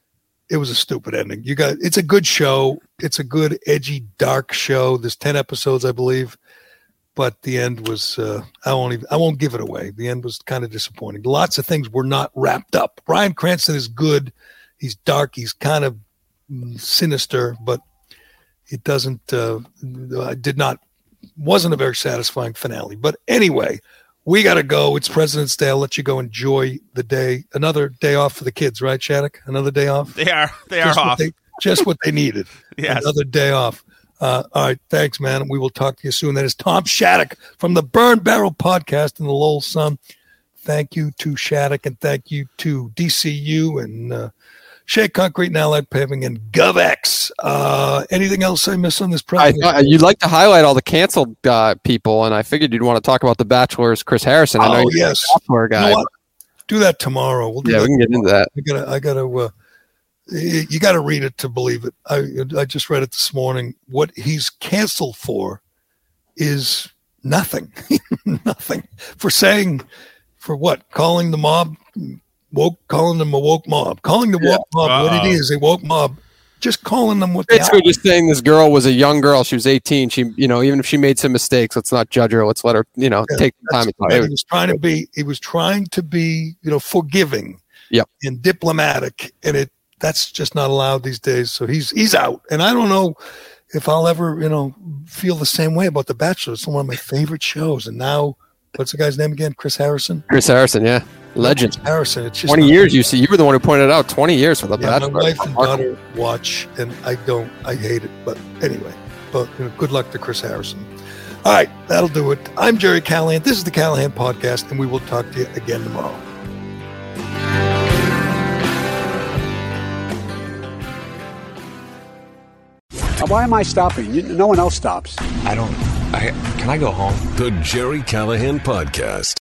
It was a stupid ending. You got it's a good show. It's a good, edgy, dark show. There's ten episodes, I believe. But the end was uh, I won't even I won't give it away. The end was kind of disappointing. Lots of things were not wrapped up. Bryan Cranston is good. He's dark. He's kind of sinister, but it doesn't uh, did not wasn't a very satisfying finale. But anyway, we got to go. It's President's Day. I'll let you go enjoy the day. Another day off for the kids, right, Shattuck? Another day off? They are. They just are off. off. They, just what they needed. Yes. Another day off. Uh, all right. Thanks, man. We will talk to you soon. That is Tom Shattuck from the Burn Barrel Podcast and the Lowell Sun. Thank you to Shattuck, and thank you to D C U and uh, Shea Concrete and Allied Paving and GovX. Uh, anything else I missed on this I president? thought you'd like to highlight all the canceled uh, people, and I figured you'd want to talk about the Bachelor's Chris Harrison. I know Oh, you're yes. a Bachelor guy. You know what? Do that tomorrow. We'll do Yeah, that we can get into tomorrow. that. I gotta, I gotta. Uh, you got to read it to believe it. I, I just read it this morning. What he's canceled for is nothing, nothing for saying, for what? Calling the mob woke, calling them a woke mob, calling the woke Yeah. mob Uh-oh. what it is, a woke mob. Just calling them what they Basically, are. just saying this girl was a young girl. She was eighteen. She, you know, even if she made some mistakes, let's not judge her. Let's let her, you know, Yeah, take the time. that's- He was trying to be. He was trying to be, you know, forgiving. Yep. And diplomatic, and it that's just not allowed these days. So he's he's out, and I don't know. if I'll ever, you know, feel the same way about The Bachelor. It's one of my favorite shows. And now, what's the guy's name again? Chris Harrison? Chris Harrison, yeah. Legend. Chris Harrison. It's just twenty years, you see. You were the one who pointed it out. twenty years for The yeah, Bachelor. my wife and daughter watch, and I don't. I hate it. But anyway, but you know, good luck to Chris Harrison. All right, that'll do it. I'm Jerry Callahan. This is the Callahan Podcast, and we will talk to you again tomorrow. Why am I stopping? You, no one else stops. I don't. I can I go home? The Jerry Callahan Podcast.